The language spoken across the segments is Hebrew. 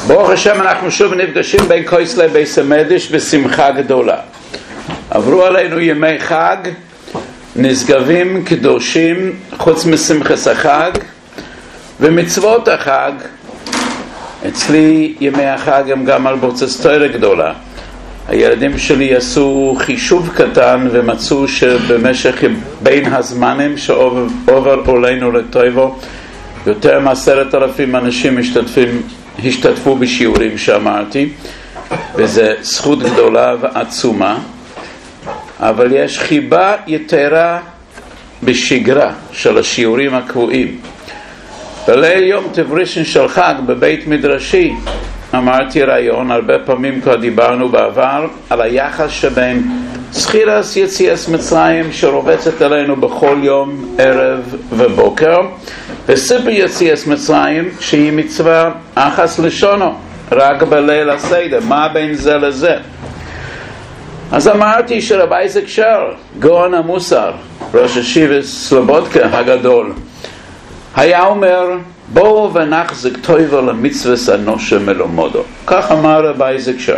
ברוך השם, אנחנו שוב נפגשים בין כויסלי בייס המקדש בשמחה גדולה. עברו עלינו ימי חג, נשגבים, קדושים, חוץ משמחת החג ומצוות החג. אצלי ימי החג הם גם על בורצת תורה גדולה. הילדים שלי עשו חישוב קטן ומצאו שבמשך בין הזמנים שעובר עלינו לטויבו, יותר מ10,000 אנשים השתתפו בשיעורים שאמרתי, וזה זכות גדולה ועצומה. אבל יש חיבה יתרה בשגרה של השיעורים הקבועים. בליל יום תברישן של חג בבית מדרשי אמרתי רעיון, הרבה פעמים כבר דיברנו בעבר על היחס שבין זכירת יציאת מצרים שרובצת עלינו בכל יום ערב ובוקר, וסיפור יציאת מצרים שהיא מצווה אחס לשונו רק בליל הסדר. מה בין זה לזה? אז אמרתי שרב אייזק שר, גאון המוסר, ראש ישיבת סלובודקה הגדול, היה אומר, בואו ונחזק טויבה למצוות אנושה מלומדו. כך אמר רב אייזק שר.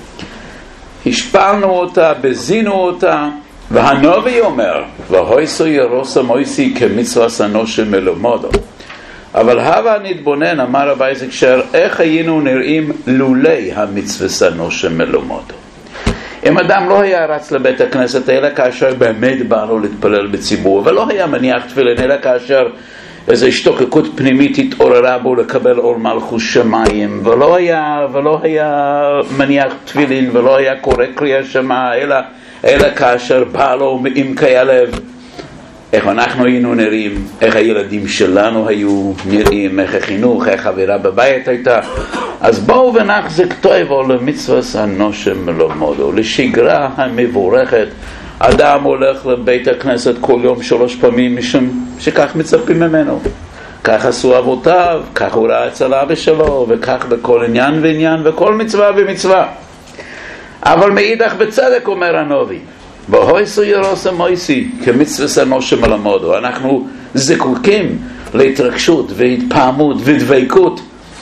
השפלנו אותה, בזינו אותה, והנביא אומר, והויסו ירוסה מויסי כמצוות אנושה מלומדו. אבל הבה נתבונן, אמר רב אייזק שר, איך היינו נראים לולי המצוות אנושה מלומדו. אם אדם לא היה רץ לבית הכנסת אלא כאשר באמת בא לו להתפלל בציבור, ולא היה מניח תפילין אלא כאשר איזו השתוקקות פנימית התעוררה בו לקבל עול מלכות שמיים, ולא היה מניח תפילין ולא היה קורא קריאה שמע אלא כאשר בא לו מעמקי הלב. איך אנחנו היינו נראים, איך הילדים שלנו היו נראים, איך החינוך, איך האווירה בבית הייתה. אז בואו ונחזק טויבו למצוות אנושה מלומדו, לשגרה המבורכת. אדם הולך לבית הכנסת כל יום 3 פעמים משום שכך מצפים ממנו, כך עשו אבותיו, כך הוא ראה אצל אבא שלו, וכך בכל עניין ועניין וכל מצווה ומצווה. אבל מאידך בצדק אומר הנביא, והויסו ירוסה מויסי כמצוות אנושה מלומדו. אנחנו זקוקים להתרגשות והתפעמות ודבקות.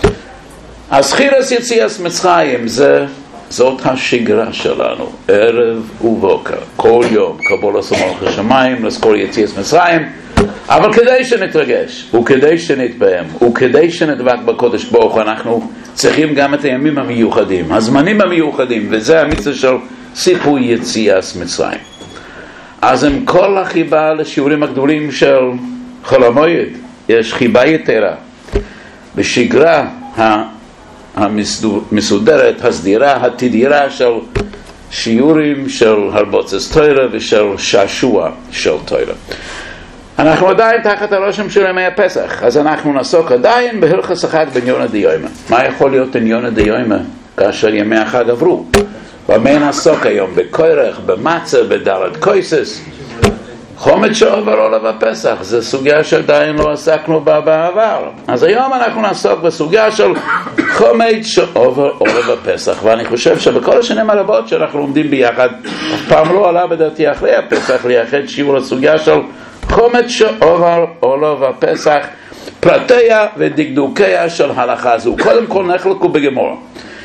הזכירת יציאת מצרים זאת השגרה שלנו, ערב ובוקר, כל יום, קבולת מלכות השמיים, לזכור יציאת מצרים. אבל כדי שנתרגש, וכדי שנתפעם, וכדי שנדבק בקודש ברוך, אנחנו צריכים גם את הימים המיוחדים, הזמנים המיוחדים, וזה המצווה של סיפור יציאת מצרים. אז עם כל החיבה לשיעורים הגדולים של חול המועד, יש חיבה יתרה בשגרה המסודרת, הסדירה, התדירה של שיעורים של הרבוצת תורה ושל שעשוע של תורה. אנחנו עדיין תחת הרושם של ימי הפסח, אז אנחנו נעסוק עדיין בהלכות החג בעניון דיומא. מה יכול להיות עניון דיומא כאשר ימי החג עברו? במה נעסוק היום? בקורח, במצה, בדלת קויסס, חומץ שעובר עולב הפסח. זו סוגיה שעדיין לא עסקנו בה בעבר. אז היום אנחנו נעסוק בסוגיה של חומץ שעובר עולב הפסח. ואני חושב שבכל השנים הרבות שאנחנו לומדים ביחד, אף פעם לא עלה בדעתי אחרי הפסח לייחד שיעור לסוגיה של חומץ שעובר עולב הפסח, פרטיה ודקדוקיה של הלכה זו. קודם כל נחלקו בגמרא.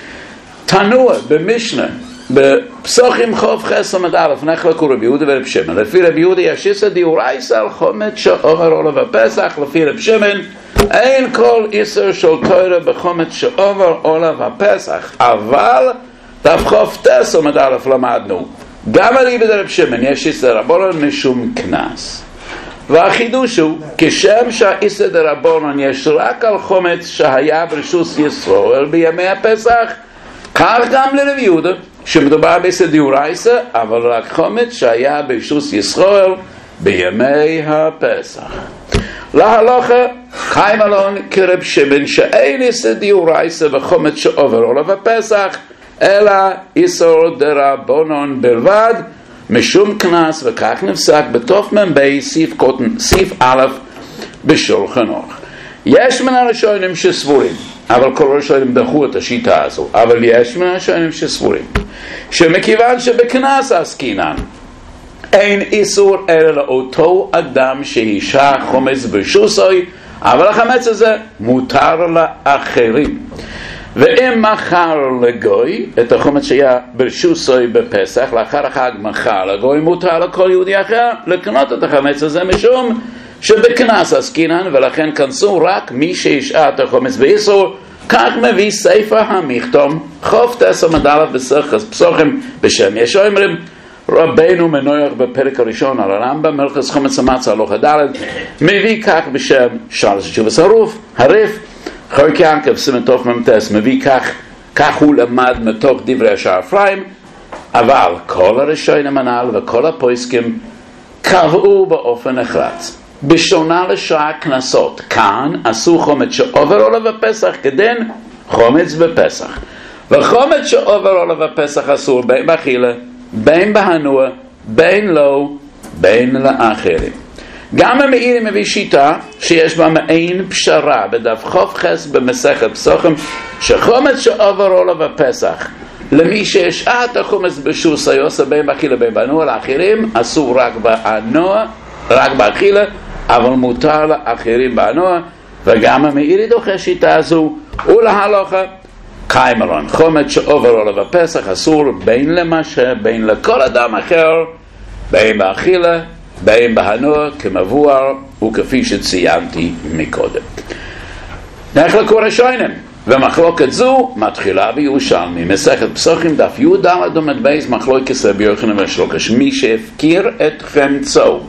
תנוע במשנה בפסוחים חוב חס עמוד א', נחלקו רבי יהודה ורבי שמעון. לפי רבי יהודה יש איסור דאורייתא על חומץ שעובר עולב הפסח, לפי רבי שמעון אין כל איסור של תורה בחומץ שעובר עולב הפסח. אבל דף חוב טס עמוד א' למדנו גם על איבד רבי שמעון יש איסור דרבנן משום קנס. והחידוש הוא, כשם שהאיסור דרבנן יש רק על חומץ שהיה ברשות ישראל בימי הפסח, כך גם לרבי יהודה שמדובר באיסור דאורייתא, אבל רק חומץ שהיה ברשות ישראל בימי הפסח. להלכה קיים אלון כרב שמעון שאין איסור דאורייתא בחומץ שעובר עולב הפסח, אלא איסור דרבנן בלבד משום קנס, וכך נפסק בתוך מ"ב סעיף א' בשולחן ערוך. יש מן הראשונים שסבורים, אבל כל הראשונים דחו את השיטה הזו, אבל יש מן הראשונים שסבורים שמכיוון שבקנס עסקינן אין איסור אלא לאותו אדם שהישה חומץ ברשותו, אבל החמץ הזה מותר לאחרים. ואם מכר לגוי את החומץ שהיה ברשוסוי בפסח, לאחר החג מכר לגוי, מותר לכל יהודי אחר לקנות את החמץ הזה, משום שבקנס עסקינן, ולכן כנסו רק מי שהשעה את החומץ באיסור. כך מביא ספר המכתום חוף 10 מדלת בסכס פסוחים בשם יש אומרים רבנו מנויח בפרק הראשון על הרמב"ם מלכס חומץ המצה הלוכה ד' מביא כך בשם שלוש תשובס הריף חלק ינקב סימן תוך ממתס מביא כך הוא למד מתוך דברי השער אפרים, אבל כל הראשונים הנ"ל וכל הפוסקים קבעו באופן נחרץ בשונה לשעה כנסות. כאן עשו חומץ שעובר עולב בפסח כדין חומץ בפסח, וחומץ שעובר עולב בפסח אסור בין באכילה, בין בהנוע, בין לא, בין לאחרים. גם המאירי מביא שיטה שיש בה מעין פשרה בדף חס במסכת פסוחים, שחומץ שעובר עולב בפסח למי שהשעה את החומץ בשוס היוסה בין באכילה בין בהנוע, לאחרים אסור רק בהנוע, רק באכילה, אבל מותר לאחרים בהנוע. וגם המאירי דוחה שיטה הזו ולהלוכה קיימרון חומץ שעובר עולב הפסח אסור בין למשה, בין לכל אדם אחר, בין באכילה, בין בהנוע, כמבואר וכפי שציינתי מקודם. נחלקו ראשונים, ומחלוקת זו מתחילה בירושלמי מסכת פסוחים דף י' ד' עמוד בייס מחלוקת רבי יוחנן בן שלוקש, מי שהפקיר את חמצו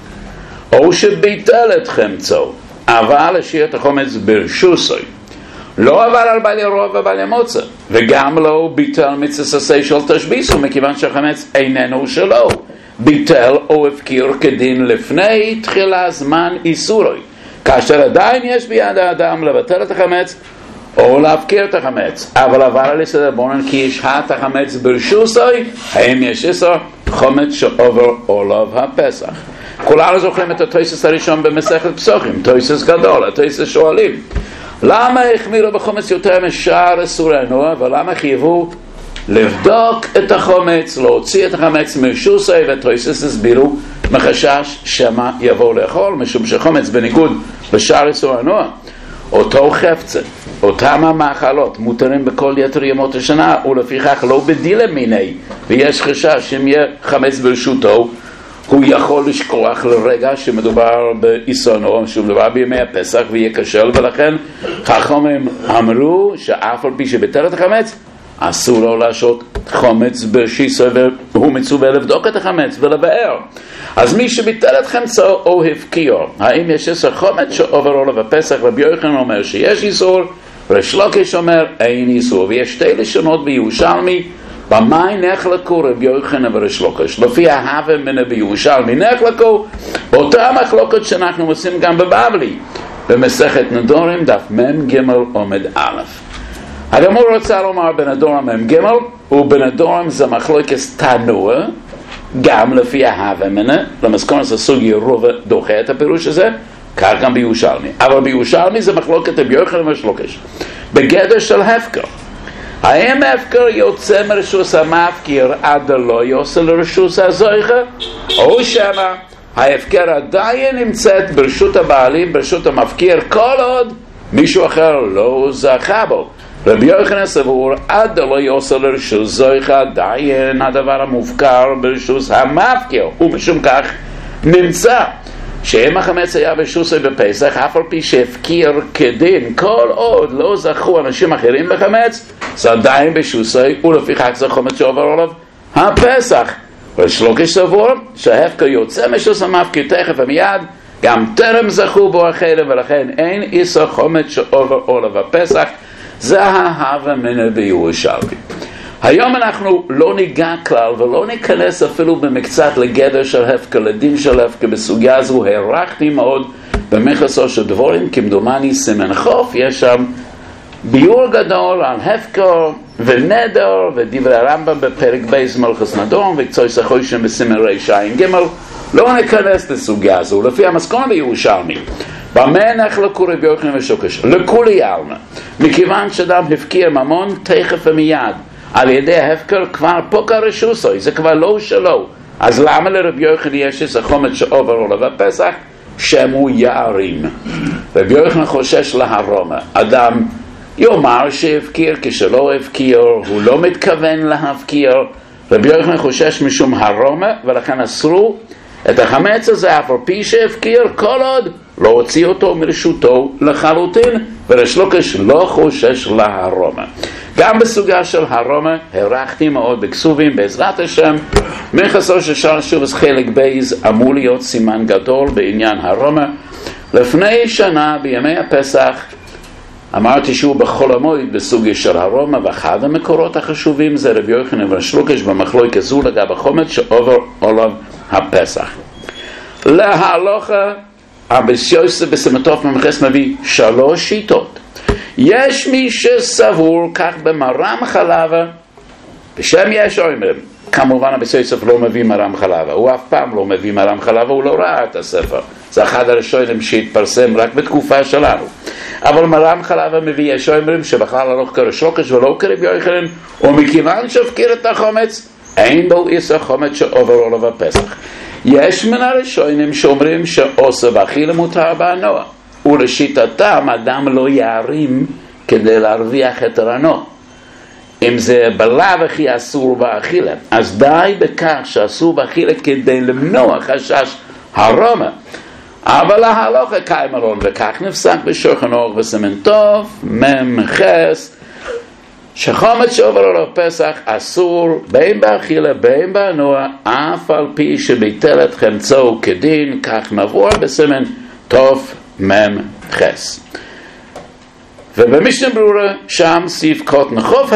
או שביטל את חמצו אבל השאיר את החומץ ברשוסוי, לא עבר על בעלי רוב ובעלי מוצא, וגם לא ביטל מצססי של תשביסו, מכיוון שהחמץ איננו שלו, ביטל או הפקיר כדין לפני תחילה זמן איסורוי, כאשר עדיין יש ביד האדם לבטל את החמץ או להפקיר את החמץ, אבל עבר על יסוד בונן כי ישהה את החמץ ברשוסוי, האם יש איסור חומץ שעובר עולב הפסח. כולנו זוכרים את התוסס הראשון במסכת פסוחים, תוסס גדול, התוסס שואלים למה החמירו בחומץ יותר משאר איסורנו, ולמה חייבו לבדוק את החומץ, להוציא את החמץ מרשוסי, ותוסס הסבירו מחשש שמה יבוא לאכול, משום שחומץ בניגוד לשאר איסורנו, אותו חפצה, אותם המאכלות מותרים בכל יתר ימות השנה, ולפיכך לא בדילה מיני, ויש חשש אם יהיה חמץ ברשותו הוא יכול לשכוח לרגע שמדובר באיסונו, שמדובר בימי הפסח ויהיה קשל, ולכן חכמים אמרו שאף על פי שביטל את החמץ אסור לו לעשות חומץ בשיסו, והוא מצווה לבדוק את החמץ ולבאר. אז מי שביטל את חמצו או הפקיר, האם יש איסור חומץ שעובר עולב הפסח? רבי יוחנן אומר שיש איסור, ריש לקיש אומר אין איסור, ויש שתי לשונות בירושלמי במה נחלקו רבי יוחנן וריש לקיש. לפי ההווה מן בירושלמי נחלקו באותה מחלוקת שאנחנו עושים גם בבבלי במסכת נדורים דף מ"ג עמוד א'. הגמור רוצה לומר בנדורם מ"ג, ובנדורם זה מחלוקת תנוע גם לפי ההווה מן, למסכונת הסוגי רוב דוחה את הפירוש הזה, כך גם בירושלמי. אבל בירושלמי זה מחלוקת רבי יוחנן וריש לקיש בגדר של הפקר. האם הפקר יוצא מרשוס המפקיר עד לא יוצא לרשוס הזויכה, או שמה ההפקר עדיין נמצאת ברשות הבעלים, ברשות המפקיר, כל עוד מישהו אחר לא זכה בו. רבי יוחנן סבור עד לא יוצא לרשוס זויכה עדיין הדבר המופקר ברשוס המפקיר, ומשום כך נמצא שאם החמץ היה בשוסי בפסח, אף על פי שהפקיר כדין, כל עוד לא זכו אנשים אחרים בחמץ, זה עדיין בשוסי, ולפיכך זה חומץ שעובר עליו הפסח. ריש לקיש סבור שההפקר יוצא משוס המפקיר תכף ומיד, גם טרם זכו בו אחרים, ולכן אין איסור חומץ שעובר עליו הפסח. זה ההווה מן בירושלמי. היום אנחנו לא ניגע כלל ולא ניכנס אפילו במקצת לגדר של הפקר, לדין של הפקר. בסוגיה הזו הערכתי מאוד במכסו של דבורים, כמדומני סימן חוף, יש שם ביור גדול על הפקר ונדר ודברי הרמב"ם בפרק בייס מלכס נדורם וקצוי סחוישם בסימן רע"ג. לא ניכנס לסוגיה הזו. לפי המסכון בירושלמי במה נחלקו רבי יוחנן וריש לקיש? לכולי עלמא, מכיוון שאדם הפקיר ממון תכף ומיד על ידי ההפקר כבר פוקע רשוסוי, זה כבר לא שלו, אז למה לרבי יוחנן יש איזה חומץ שעובר עולב הפסח? שמו יערים. רבי יוחנן חושש להרומה, אדם יאמר שהפקיר כשלא הפקיר, הוא לא מתכוון להפקיר. רבי יוחנן חושש משום הרומה, ולכן אסרו את החמץ הזה אף על פי שהפקיר, כל עוד לא הוציא אותו מרשותו לחלוטין, וריש לוקיש לא חושש להרומה. גם בסוגיה של הרומה הרחתי מאוד בכסובים בעזרת השם. מחסו של שער שובס חלק בייז אמור להיות סימן גדול בעניין הרומה. לפני שנה בימי הפסח אמרתי שהוא בחול המועד בסוגיה של הרומה, ואחד המקורות החשובים זה רבי יוחנן וריש לוקיש במחלוקת זו לגבי החומץ שעובר עליו הפסח. להלוכה אביס יוסף בסמטוף ממחס מביא 3 שיטות. יש מי שסבור כך במרם חלבה, בשם יש אומרים, כמובן אביס יוסף לא מביא מרם חלבה, הוא אף פעם לא מביא מרם חלבה, הוא לא ראה את הספר, זה אחד הראשונים שהתפרסם רק בתקופה שלנו. אבל מרם חלבה מביא יש אומרים שבכלל הלוך כריש לוקיש ולא כרבי יוחנן, ומכיוון שהפקיר את החומץ אין בו איסור חומץ שעובר עליו הפסח. יש מן הראשונים שאומרים שעושה ואכילה מותר בהנוע, ולשיטתם אדם לא יערים כדי להרוויח את רנו. אם זה בלאו הכי אסור באכילה, אז די בכך שאסור באכילה כדי למנוע חשש הרומה. אבל להלוכה קיים אלון, וכך נפסק בשולחן אורך וסימן טוב ממחס, שחומץ שעובר עליו פסח אסור בין באכילה בין בהנוע, אף על פי שביטל את חמצו כדין, כך מבואר בסימן טוב ממחס. ובמשנה ברורה שם סעיף קוטן חוב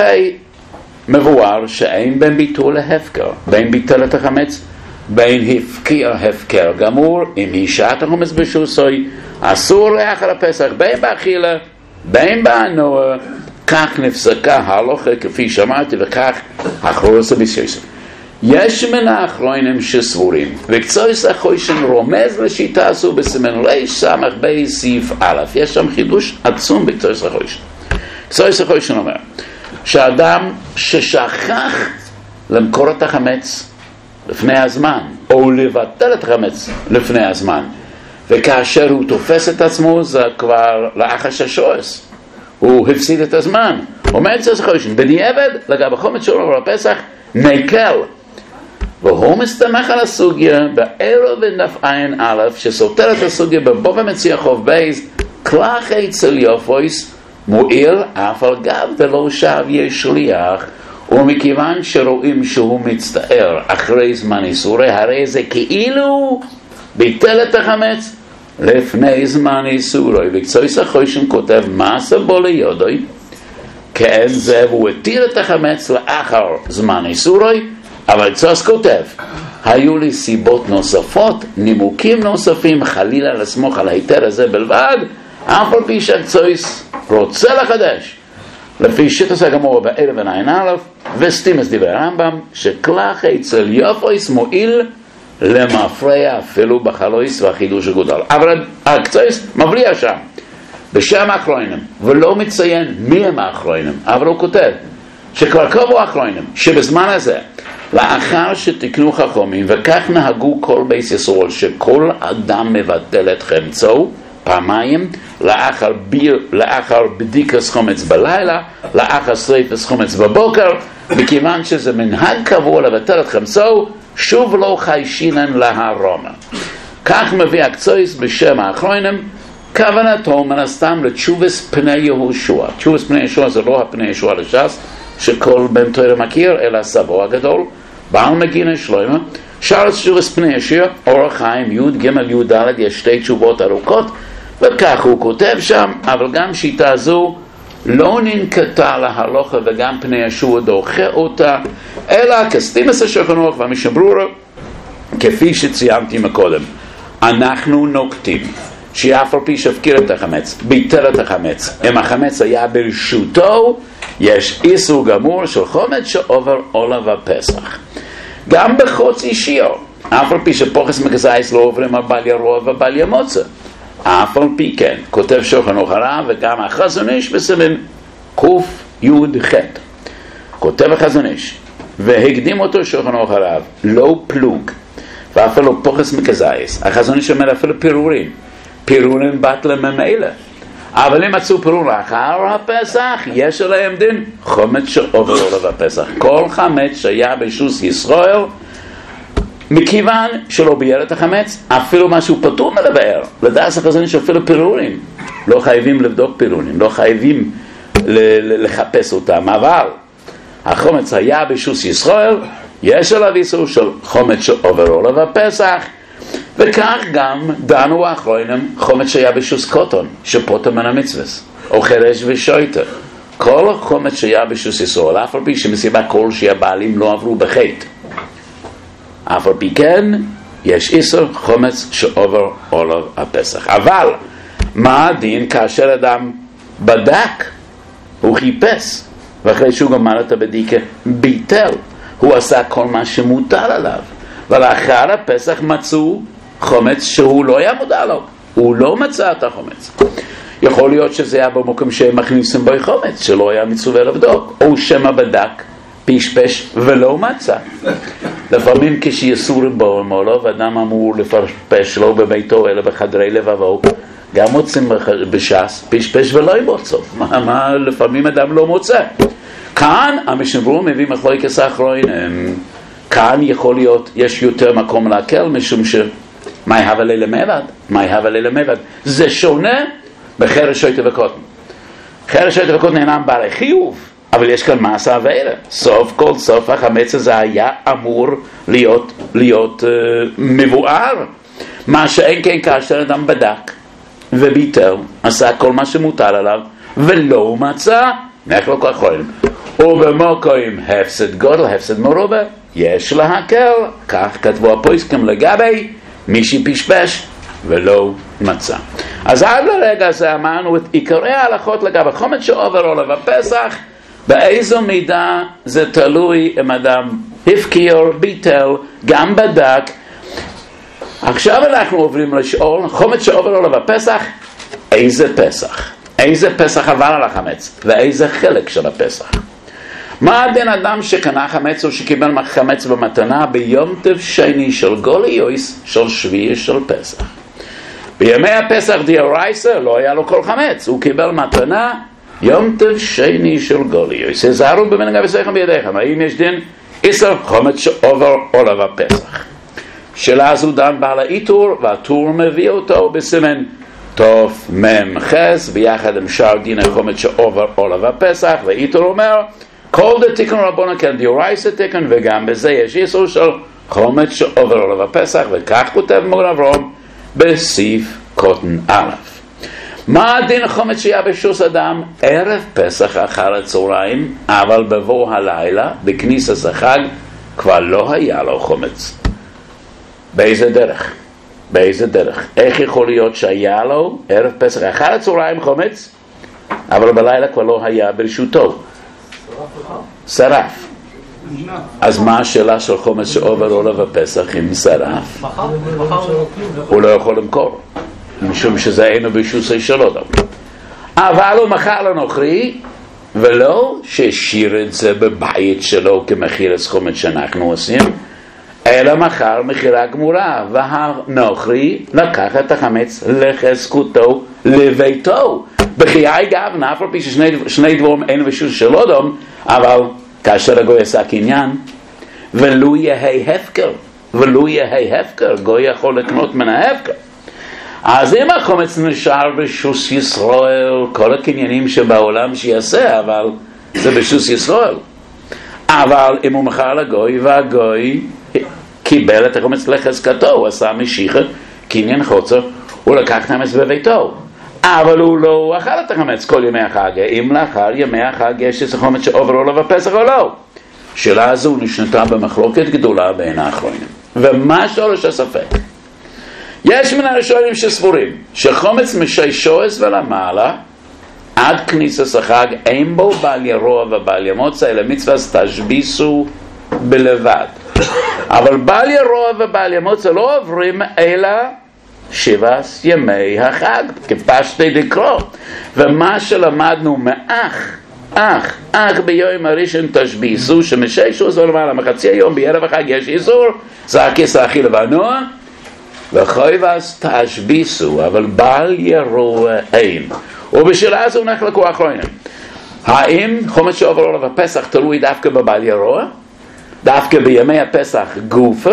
מבואר שאין בין ביטול להפקר, בין ביטל את החמץ בין הפקיר הפקר גמור. אם הישעת החומץ בשוסוי אסור לאחר הפסח בין באכילה בין בהנוע, כך נפסקה ההלוכה כפי שאמרתי, וכך אחרוס אביס יוסף. יש מן האחרונים שסבורים, וקצויס החוישן רומז לשיטה הזו בסימן ריש סמך בי סעיף א'. יש שם חידוש עצום בקצויס החוישן. קצויס החוישן אומר שאדם ששכח למכור את החמץ לפני הזמן, או לבטל את החמץ לפני הזמן, וכאשר הוא תופס את עצמו זה כבר לאחר ששועס, הוא הפסיד את הזמן. אומר קצויס החוישן בדיעבד לגבי חומץ שעובר על הפסח נקל, והוא מסתמך על הסוגיה בערב ודף עין א' שסותר את הסוגיה בבוא ומציע חוב בייז, כלך אצל יופויס מועיל אף על גב דלא שב יש שליח, ומכיוון שרואים שהוא מצטער אחרי זמן איסורי, הרי זה כאילו ביטל את החמץ לפני זמן איסורי. וקצויס החוישן כותב מעשה בו ליודוי כאין זה, והוא התיר את החמץ לאחר זמן איסורי. אבל קצויס כותב היו לי סיבות נוספות, נימוקים נוספים, חלילה לסמוך על היתר הזה בלבד, אף על פי שקצויס רוצה לחדש לפי שיטת הגמורה באלף עין א' וסטימס דיבר הרמב"ם שכלך אצל יופויס מועיל למפרע אפילו בחלויס והחידוש הגדול. אבל הקצויס מבליע שם בשם האחרונים ולא מציין מי הם האחרונים, אבל הוא כותב שכבר קבעו האחרונים שבזמן הזה לאחר שתקנו חכמים וכך נהגו כל בית ישראל שכל אדם מבטל את חמצו פעמיים, לאחר בדיקת חומץ בלילה, לאחר שריפת חומץ בבוקר, מכיוון שזה מנהג קבוע לבטל את חמצו, שוב לא חיישינן להרומה. כך מביא הקצויס בשם האחרונים, כוונתו מן הסתם לתשובס פני יהושע. תשובס פני יהושע זה לא הפני יהושע לש"ס שכל בן תורה מכיר, אלא סבו הגדול, בעל מגינה שלמה. שאר תשובס פני יהושע, אורח חיים י' ג' י' ד', יש 2 תשובות ארוכות, וכך הוא כותב שם. אבל גם שיטה זו לא ננקטה להלוכה, וגם פני יהושע דוחה אותה, אלא כסטימס השולחן אורך והמשנה ברורה, כפי שציינתי מקודם. אנחנו נוקטים שאף על פי שהפקיר את החמץ, ביטל את החמץ, אם החמץ היה ברשותו, יש איסור גמור של חומץ שעובר עליו הפסח. גם בחוץ אישיות, אף על פי שפוחס מגזייס לא עוברים על בל ירוע ובל ימוצא, אף על פי כן, כותב שולחן אורך הרב וגם החזון איש בסימן ק"י-ח', כותב החזון איש והקדים אותו שולחן אורך הרב, לא פלוג ואפילו פוחס מגזייס. החזון איש אומר אפילו פירורים בטלה ממילא, אבל אם מצאו פירור לאחר הפסח, יש עליהם דין חומץ שעובר עולב הפסח. כל חמץ שהיה בשוס ישראל, מכיוון שלא ביאר את החמץ, אפילו משהו פטור מלבאר. לדעת החזון יש אפילו פירורים. לא חייבים לבדוק פירורים, לא חייבים לחפש אותם, אבל החומץ היה בשוס ישראל, יש עליו איסור של חומץ שעובר עולב הפסח, וכך גם דנו האחרונים חומץ שהיה בשוס קוטון, שפוטר מן המצווס, או חרש ושויטר. כל חומץ שהיה בשוס ישראל, אף על פי שמסיבה כלשהי הבעלים לא עברו בחטא. אף על פי כן, יש איסור חומץ שעובר עולב הפסח. אבל, מה הדין כאשר אדם בדק, הוא חיפש, ואחרי שהוא גמר את הבדיקה, ביטל, הוא עשה כל מה שמוטל עליו, ולאחר הפסח מצאו חומץ שהוא לא היה מודע לו, הוא לא מצא את החומץ. יכול להיות שזה היה במקום שהם מכניסים בו חומץ, שלא היה מצווה לבדוק, או שמה בדק, פשפש ולא מצא. לפעמים כשיסורים בו מולו, ואדם אמור לפשפש לא בביתו אלא בחדרי לבבו, גם מוצאים בש"ס, פשפש ולא ימוצא. מה לפעמים אדם לא מוצא. כאן המשנה ברורה מביא מחלוקת האחרונים. כאן יכול להיות, יש יותר מקום להקל, משום מה יהווה ללמד? מה יהווה ללמד? זה שונה בחרש שויטה וקוטן. חרש שויטה וקוטן אינם בעלי חיוב, אבל יש כאן מעשה עבירה. סוף כל סוף החמץ הזה היה אמור להיות מבואר. מה שאין כן כאשר אדם בדק וביטל, עשה כל מה שמוטל עליו, ולא מצא, נחלוק אחרונים. ובמוקרים הפסד גודל, הפסד מרובה, יש להקל, כך כתבו הפוסקים לגבי מי שפשפש ולא מצא. אז עד לרגע הזה אמרנו את עיקרי ההלכות לגבי חומץ שעובר עולב הפסח, באיזו מידה זה תלוי אם אדם הפקיר, ביטל, גם בדק. עכשיו אנחנו עוברים לשאול, חומץ שעובר עולב הפסח, איזה פסח? איזה פסח עבר על החמץ? ואיזה חלק של הפסח? מה הדין אדם שקנה חמץ או שקיבל חמץ במתנה ביום טוב שני של גוליוס של שביעי של פסח? בימי הפסח דאורייתא לא היה לו כל חמץ, הוא קיבל מתנה יום טוב שני של גוליוס. הזהרו במנהג אבותיכם בידיכם, האם יש דין איסור חומץ שעובר עולב הפסח? שאלה זו דן בעל העיטור, והטור מביא אותו בסימן תוף מם חס, ביחד עם שאר דין החומץ שעובר עולב הפסח, והעיטור אומר כל דתיקון רבונה כן דאורייתא תיקון, וגם בזה יש איסור של חומץ שעובר עולב הפסח, וכך כותב מגן אברהם בסעיף קוטן א'. מה הדין החומץ שהיה בשוס אדם ערב פסח אחר הצהריים, אבל בבוא הלילה בכניסת החג כבר לא היה לו חומץ? באיזה דרך? באיזה דרך? איך יכול להיות שהיה לו ערב פסח אחר הצהריים חומץ, אבל בלילה כבר לא היה ברשותו? שרף. אז מה השאלה של חומץ שעובר עולב הפסח אם שרף? הוא לא יכול למכור, משום שזה אינו ברשותו שלו. אבל הוא מכר לנוכרי, ולא שהשאיר את זה בבית שלו כמחיר חומץ שאנחנו עושים, אלא מכר מחירה גמורה, והנוכרי לקח את החמץ לחזקותו לביתו. בחיי גב, אף על פי ששני דברים אין ברשות של אדם, אבל כאשר הגוי עשה קניין, ולו יהי הפקר, גוי יכול לקנות מן ההפקר. אז אם החומץ נשאר בשוס ישראל, כל הקניינים שבעולם שיעשה, אבל זה בשוס ישראל. אבל אם הוא מכר לגוי, והגוי קיבל את החומץ לחזקתו, הוא עשה משיכה, קניין חוצר, הוא לקח את החמץ בביתו. אבל הוא לא אכל את החמץ כל ימי החג. אם לאחר ימי החג יש איזה חומץ שעובר עולב הפסח או לא? שאלה הזו נשנתה במחלוקת גדולה בין האחרונים. ומה שורש הספק? יש מן הראשונים שסבורים שחומץ משיישועס ולמעלה עד כניסת החג אין בו בעל ירוע ובעל ימוצא, אלא מצווה תשביסו בלבד. אבל בעל ירוע ובעל ימוצא לא עוברים אלא 7 ימי החג, כפשטי דקרוא. ומה שלמדנו אך ביום הראשון תשביסו, שמשיישועס ולמעלה מחצי היום בערב החג יש איסור, זה הכיס האכילה והנוע, וחויבס תשביסו, אבל בל ירוע אין. ובשאלה הזו נחלקו אחרונים. האם חומץ שעובר עולב הפסח תלוי דווקא בבל ירוע? דווקא בימי הפסח גופה?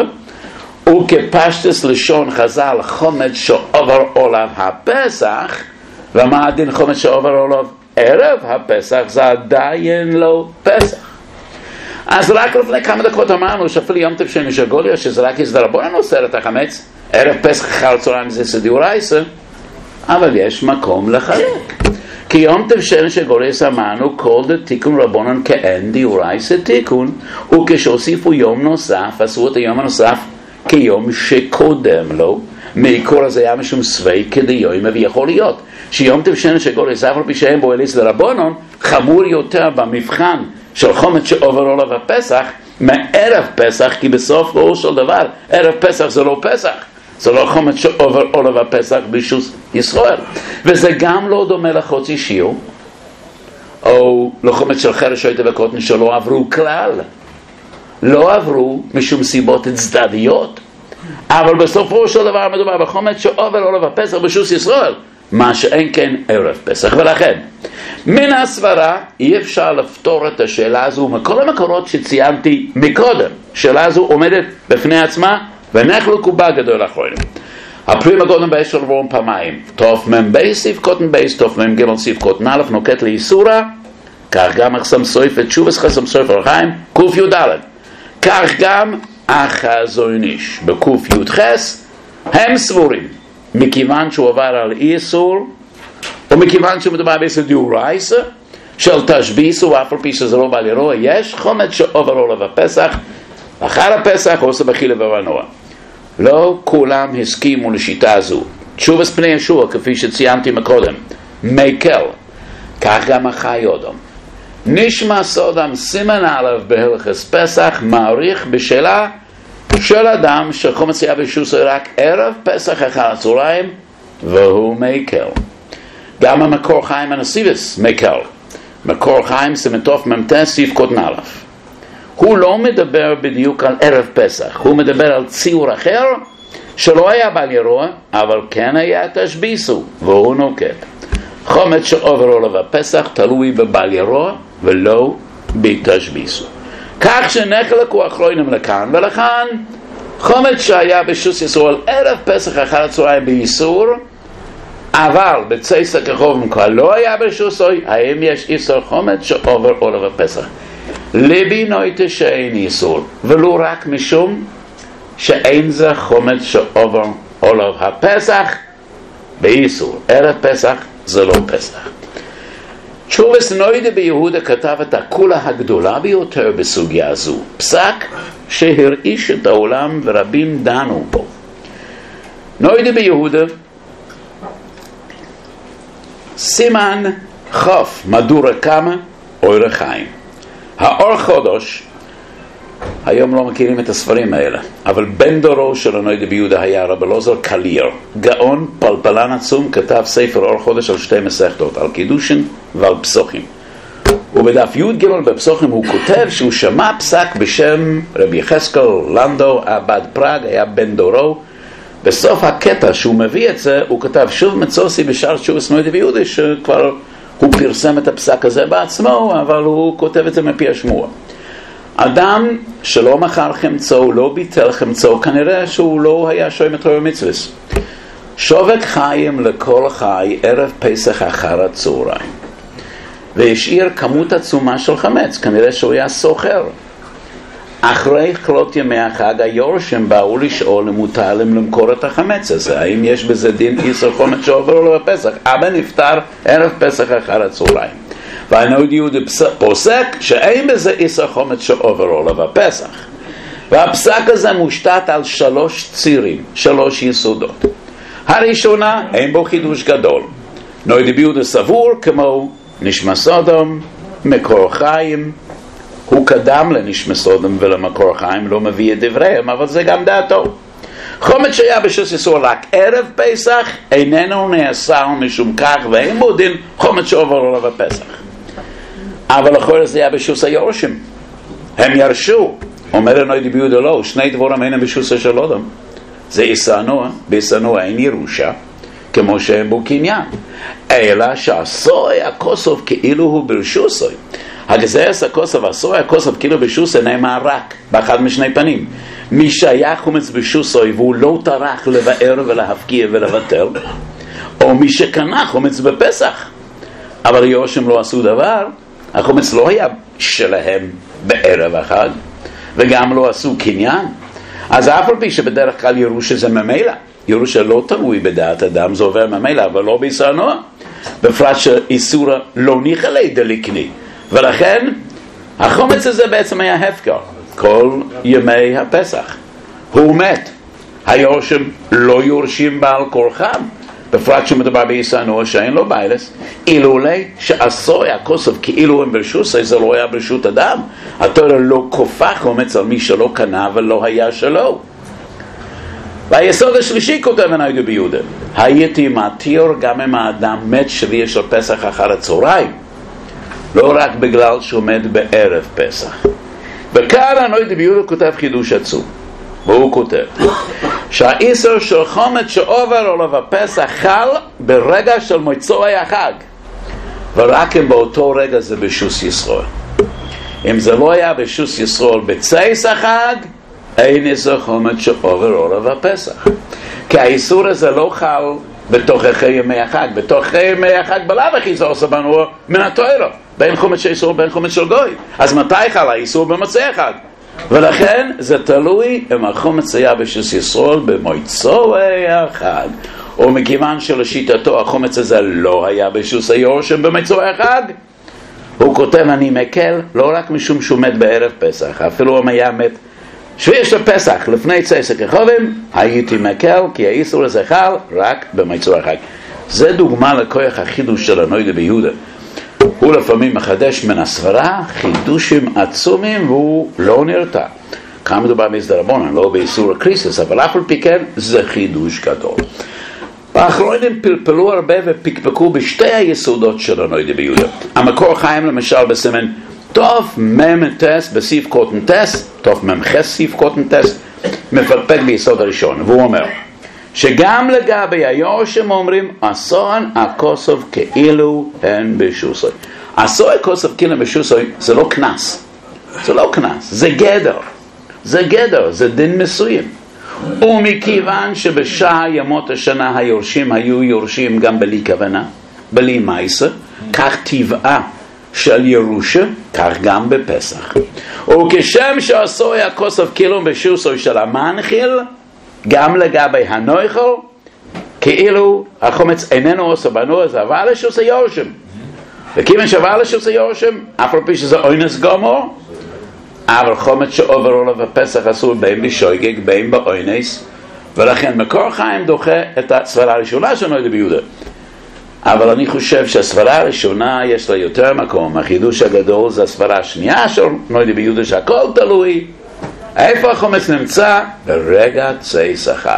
וכפשטס לשון חז"ל חומץ שעובר עולב הפסח, ומה הדין חומץ שעובר עולב ערב הפסח? זה עדיין לא פסח. אז רק לפני כמה דקות אמרנו שאפילו יום טוב של נשגוליה, שזה רק הסדרבנן אוסר את החמץ, ערב פסח אחר הצהריים זה דאורייתא, אבל יש מקום לחלק. כי יום טוב של נשגוליה אמרנו כל דתיקון רבנן כאין דאורייתא תיקון, וכשהוסיפו יום נוסף, עשו את היום הנוסף כיום שקודם לו, מעיקור הזה היה משום סווי כדיום, ויכול להיות שיום טוב של נשגוליה ספר פי שהם בו אליס לרבנן, חמור יותר במבחן של חומץ שעובר עולב הפסח מערב פסח, כי בסוף ראש של דבר ערב פסח זה לא פסח, זה לא חומץ שעובר עולב הפסח בישוס ישראל, וזה גם לא דומה לחוצי שיר או לחומץ של חרש שויטה וקוטן שלא עברו כלל, לא עברו משום סיבות צדדיות, אבל בסופו של דבר מדובר בחומץ שעובר עולב הפסח בישוס ישראל, מה שאין כן ערב פסח. ולכן מן הסברה אי אפשר לפתור את השאלה הזו מכל המקורות שציינתי מקודם. השאלה הזו עומדת בפני עצמה ונחלקו בה גדול אחרונים. הפרי מגודם בייס של רום פעמיים, תוף מם בייס סיף קוטן בייס, תוף מם גמל סיף קוטן א' נוקט לאיסורה, כך גם אחסם סויף את שובס חסם סויף הרחיים קוף י' ד', כך גם החזון איש בקוף י' חס, הם סבורים מכיוון שהוא עבר על איסור, ומכיוון שמדובר באיסור דאורייתא של תשביס, ואף על פי שזה לא בא לרוע, יש חומץ שעובר עולב הפסח, אחר הפסח עושה בחילה ובנוע. לא כולם הסכימו לשיטה זו. תשובס פני ישוע, כפי שציינתי מקודם, מקל, כך גם החי אודם. נשמע סודם סימן א' בהלכס פסח, מעריך בשאלה של אדם שחומץ היה בישוסו רק ערב פסח אחר הצהריים, והוא מקל. גם המקור חיים הנסיבס מקל. מקור חיים סמטוף ממתה סיף קוטן א'. הוא לא מדבר בדיוק על ערב פסח, הוא מדבר על ציור אחר שלא היה בל ירוע, אבל כן היה תשביסו, והוא נוקט. חומץ שעובר עולב הפסח תלוי בבל ירוע ולא בתשביסו. כך שנחלקו אחרונים לכאן ולכאן, חומץ שהיה בשוס ישראל ערב פסח אחר הצהריים באיסור, אבל בצייסא כחוב כבר לא היה בשוסוי, האם יש איסור חומץ שעובר עולב הפסח? לבינוי שאין איסור, ולא רק משום שאין זה חומץ שעובר עולב הפסח באיסור. ערב פסח זה לא פסח. תשובס נוידה ביהודה כתב את הקולה הגדולה ביותר בסוגיה זו, פסק שהרעיש את העולם ורבים דנו בו. נוידה ביהודה סימן חוף מדורה כמה אור חיים. האור חודש, היום לא מכירים את הספרים האלה, אבל בן דורו של הנוידה ביהודה היה רב אלעזר קליר, גאון פלפלן עצום, כתב ספר אור חודש על שתי מסכתות, על קידושין ועל פסוחים. ובדף י' ג' בפסוחים הוא כותב שהוא שמע פסק בשם רבי יחזקאל לנדו עבד פראג, היה בן דורו. בסוף הקטע שהוא מביא את זה הוא כתב שוב מצוסי בשאר תשובס נוידה ביהודה, שכבר הוא פרסם את הפסק הזה בעצמו, אבל הוא כותב את זה מפי השמוע. אדם שלא מכר חמצו, לא ביטל חמצו, כנראה שהוא לא היה שוים את רוב המצווס. שובק חיים לכל חי ערב פסח אחר הצהריים, והשאיר כמות עצומה של חמץ, כנראה שהוא היה סוחר. אחרי כלות ימי החג היורשים באו לשאול אם מותר להם למכור את החמץ הזה, האם יש בזה דין איסור חומץ שעובר לו בפסח. אבא נפטר ערב פסח אחר הצהריים, והנוידה ביהודה פוסק שאין בזה איסור חומץ שעובר לו בפסח, והפסק הזה מושתת על 3 צירים, 3 יסודות. הראשונה, אין בו חידוש גדול. נוידה ביהודה סבור כמו נשמע סודום, מקור חיים, הוא קדם לנשמע סודום ולמקור חיים, לא מביא את דבריהם, אבל זה גם דעתו. חומץ שהיה בשוס ישראל רק ערב פסח איננו נאסר משום כך, ואין בו דין חומץ שעובר לו בפסח. אבל אחרי זה היה בשוס היורשים, הם ירשו. אומר הנוידה ביהודה לא, 2 דבורים אינם בשוס של אדם. זה איסנוע, באיסנוע אין ירושה, כמו שהם בו קניין, אלא שעשוי הכוסף כאילו הוא ברשוסוי. הגזייס הכוסף, עשוי הכוסף כאילו ברשוסוי נאמר רק באחד משני פנים. מי שהיה חומץ ברשוסוי והוא לא טרח לבאר ולהפקיע ולבטל, או מי שקנה חומץ בפסח אבל יורשים לא עשו דבר, החומץ לא היה שלהם בערב החג וגם לא עשו קניין, אז אף על פי שבדרך כלל ירושה זה ממילא, ירושה לא תלוי בדעת אדם, זה עובר ממילא, אבל לא ביסנוע, בפרט שאיסורה לא ניחלי דליקני, ולכן החומץ הזה בעצם היה הפקר כל ימי הפסח. הוא מת, היורשים לא יורשים בעל כורחם, בפרט שמדובר ביסנוע שאין לו ביילס, אילולי שעשוי הכוסף כאילו הם ברשות, זה לא היה ברשות אדם, התורה לא כופה חומץ על מי שלא קנה ולא היה שלו. והיסוד השלישי כותב הנהגה ביהודה, הייתי מתיר גם אם האדם מת שביעי של פסח אחר הצהריים, לא רק בגלל שהוא מת בערב פסח. וכאן הנהגה ביהודה כותב חידוש עצום, והוא כותב שהאיסור של חומץ שעובר עליו הפסח חל ברגע של מוצאי החג, ורק אם באותו רגע זה בשוס ישראל. אם זה לא היה בשוס ישראל בצייס החג, אין איסור חומץ שעובר עליו הפסח, כי האיסור הזה לא חל בתוככי ימי החג. בתוככי ימי החג בלאו הכי זה עושה בנו מן התורה, בין חומץ של איסור ובין חומץ של גוי. אז מתי חל האיסור? במוצאי החג. ולכן זה תלוי אם החומץ היה בשוס ישראל במוצאי החג, או מכיוון שלשיטתו החומץ הזה לא היה בשוס היורשים במוצאי החג, הוא כותב אני מקל לא רק משום שהוא מת בערב פסח, אפילו אם היה מת שביעי של פסח לפני צייס הכוכבים, הייתי מקל כי האיסור הזה חל רק במוצאי החג. זה דוגמה לכוח החידוש של הנהגה ביהודה. הוא לפעמים מחדש מן הסברה חידושים עצומים והוא לא נרתע. כאן מדובר בהסדר רבנן, לא באיסור הקריסס, אבל אף על פי כן זה חידוש גדול. האחרונים פלפלו הרבה ופקפקו בשתי היסודות של הנהגה ביהודה. המקור חיים למשל בסימן תוף ממתס בסעיף קוטן טס, תוף ממחס סעיף קוטן טס, מפקפק ביסוד הראשון, והוא אומר שגם לגבי היורשים אומרים עשון הכוסף כאילו הן בשוסוי. עשוי הכוסף כאילו בשוסוי זה לא כנס, זה לא כנס, זה גדר, זה גדר, זה דין מסוים. ומכיוון שבשעה ימות השנה היורשים היו יורשים גם בלי כוונה, בלי מייסה, כך טבעה של ירושה, כך גם בפסח. וכשם שעשוי הכוסף כאילו בשוסוי של המנחיל, גם לגבי הנויכל, כאילו החומץ איננו עושה בנו, אז עבר לשוס היורשים. וכיוון שעבר לשוס היורשים, אף על פי שזה אונס גמור, אבל חומץ שעובר עליו בפסח אסור בין בשויגג, בין באונס, ולכן מקור חיים דוחה את הסברה הראשונה של הנהגה ביהודה. אבל אני חושב שהסברה הראשונה יש לה יותר מקום. החידוש הגדול זה הסברה השנייה של הנהגה ביהודה, שהכל תלוי איפה החומץ נמצא ברגע צייס החג.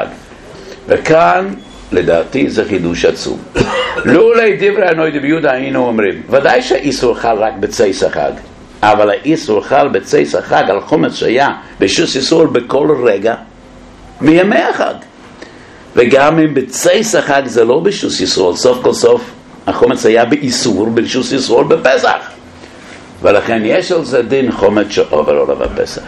וכאן לדעתי זה חידוש עצום. לולי דברי הנהגה ביהודה היינו אומרים ודאי שהאיסור חל רק בצייס החג, אבל האיסור חל בצייס החג על חומץ שהיה בשוס ישראל בכל רגע מימי החג. וגם אם בצייס החג זה לא בשוס ישראל, סוף כל סוף החומץ היה באיסור בשוס ישראל בפסח, ולכן יש על זה דין חומץ שעובר עליו בפסח.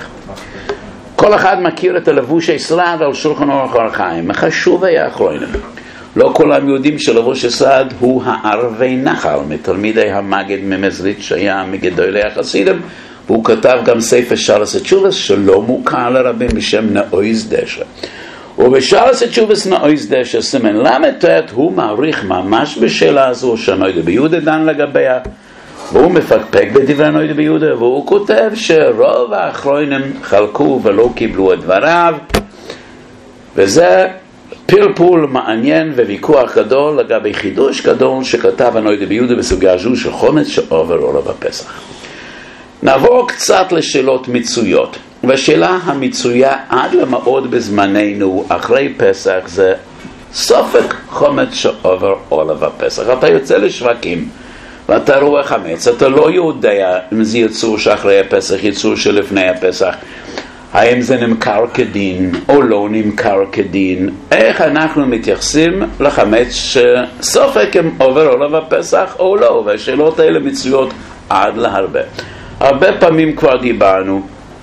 כל אחד מכיר את הלבוש הישרד על שולחן אורח החיים. חשוב היה אחרונים, לא כולם יודעים שלבוש הישרד הוא הערבי נחל, מתלמידי המגד ממזריץ' שהיה מגדולי החסידים, והוא כתב גם ספר שלוש התשובס שלא מוכר לרבים בשם נאויז דשא. ובשלוש התשובס נאויז דשא סימן למתת הוא מעריך ממש בשאלה הזו שהנהגה ביהודה דן לגביה, והוא מפקפק בדברי הנהגה ביהודה, והוא כותב שרוב האחרונים חלקו ולא קיבלו את דבריו, וזה פלפול מעניין וויכוח גדול לגבי חידוש גדול שכתב הנהגה ביהודה בסוגיה זו של חומץ שעובר עליו בפסח. נעבור קצת לשאלות מצויות, והשאלה המצויה עד למאוד בזמננו אחרי פסח זה סופק חומץ שעובר עליו בפסח. אתה יוצא לשווקים ואתה רואה חמץ, אתה לא יודע אם זה יצור שאחרי הפסח, יצור שלפני הפסח, האם זה נמכר כדין או לא נמכר כדין, איך אנחנו מתייחסים לחמץ שסופק אם עובר עולב הפסח או לא, והשאלות האלה מצויות עד להרבה. הרבה פעמים כבר דיברנו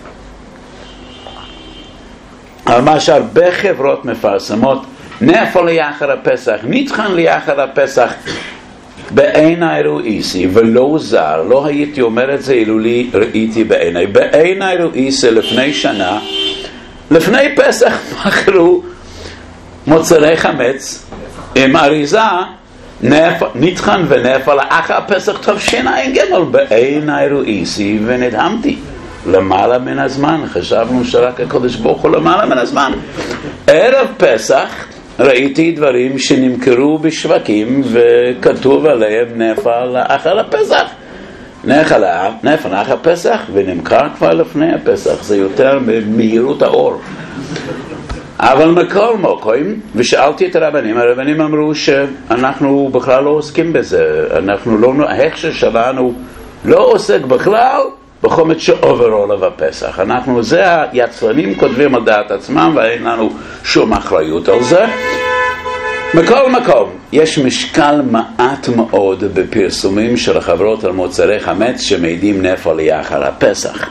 על מה שהרבה חברות מפרסמות, נפל לאחר הפסח, נטחן לאחר הפסח, בעיניי רואיסי ולא זר, לא הייתי אומר את זה אילו לי ראיתי בעיניי. בעיניי רואיסי לפני שנה, לפני פסח מכרו מוצרי חמץ עם אריזה נטחן ונפל לאחר הפסח טוב שינה גמל. בעיניי רואיסי ונדהמתי. למעלה מן הזמן, חשבנו שרק הקודש ברוך הוא למעלה מן הזמן. ערב פסח ראיתי דברים שנמכרו בשווקים וכתוב עליהם נפל לאחר הפסח. נפל לאחר הפסח ונמכר כבר לפני הפסח. זה יותר במהירות האור. אבל מכל מוקרים, ושאלתי את הרבנים אמרו שאנחנו בכלל לא עוסקים בזה. ההכשר שלנו לא עוסק בכלל בחומץ שעובר עולב הפסח. זה היצרנים כותבים על דעת עצמם ואין לנו שום אחריות על זה. מכל מקום, יש משקל מעט מאוד בפרסומים של החברות על מוצרי חמץ שמעידים נפל לאחר הפסח.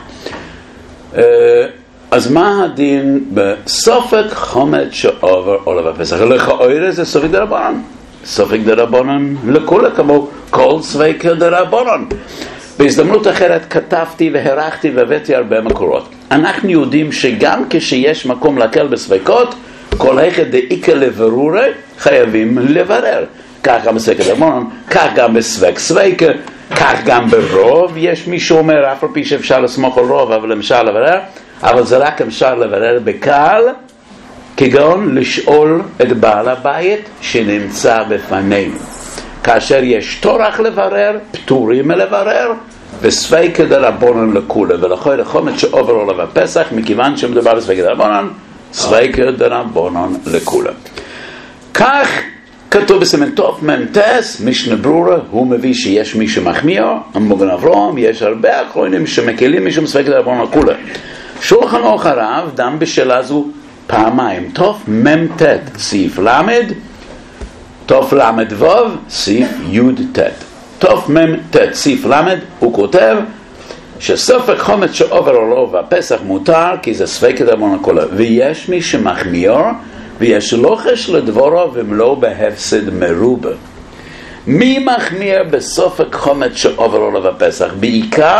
אז מה הדין בסופק חומץ שעובר עולב הפסח? לכאורה זה סופק דרבנן. סופק דרבנן לכולה כמו כל ספק דרבנן. בהזדמנות אחרת כתבתי והרחתי והבאתי הרבה מקורות. אנחנו יודעים שגם כשיש מקום להקל בספקות, כל אחד דאיקה לברורה חייבים לברר. כך גם בספק דרבנן, כך גם בספק ספקה, כך גם ברוב. יש מי שאומר אף על פי שאפשר לסמוך על רוב, אבל אפשר לברר, אבל זה רק אפשר לברר בקל, כגון לשאול את בעל הבית שנמצא בפנינו. כאשר יש תורך לברר, פטורים מלברר, וספק דרבנן לכולה. ולכן החומץ שעובר עולב הפסח, מכיוון שמדובר בספק דרבנן, ספק דרבנן לכולה. כך כתוב בסימן תוף מ"ט, משנה ברורה, הוא מביא שיש מי שמחמיר, המוגן אברהם, יש הרבה אחרונים שמקלים משום ספק דרבנן לכולה. שולחן אורך הרב דן בשאלה זו פעמיים, תוף מ"ט סעיף למד, תוף למד וו, סעיף י' ת'. תוף מ"ט סעיף למד, הוא כותב שסופק חומץ שעובר עולב הפסח מותר, כי זה ספק דרבנן לכולה. ויש מי שמחמיר, ויש לוחש לדברו ומלוא בהפסד מרובה. מי מחמיר בסופק חומץ שעובר עולב הפסח? בעיקר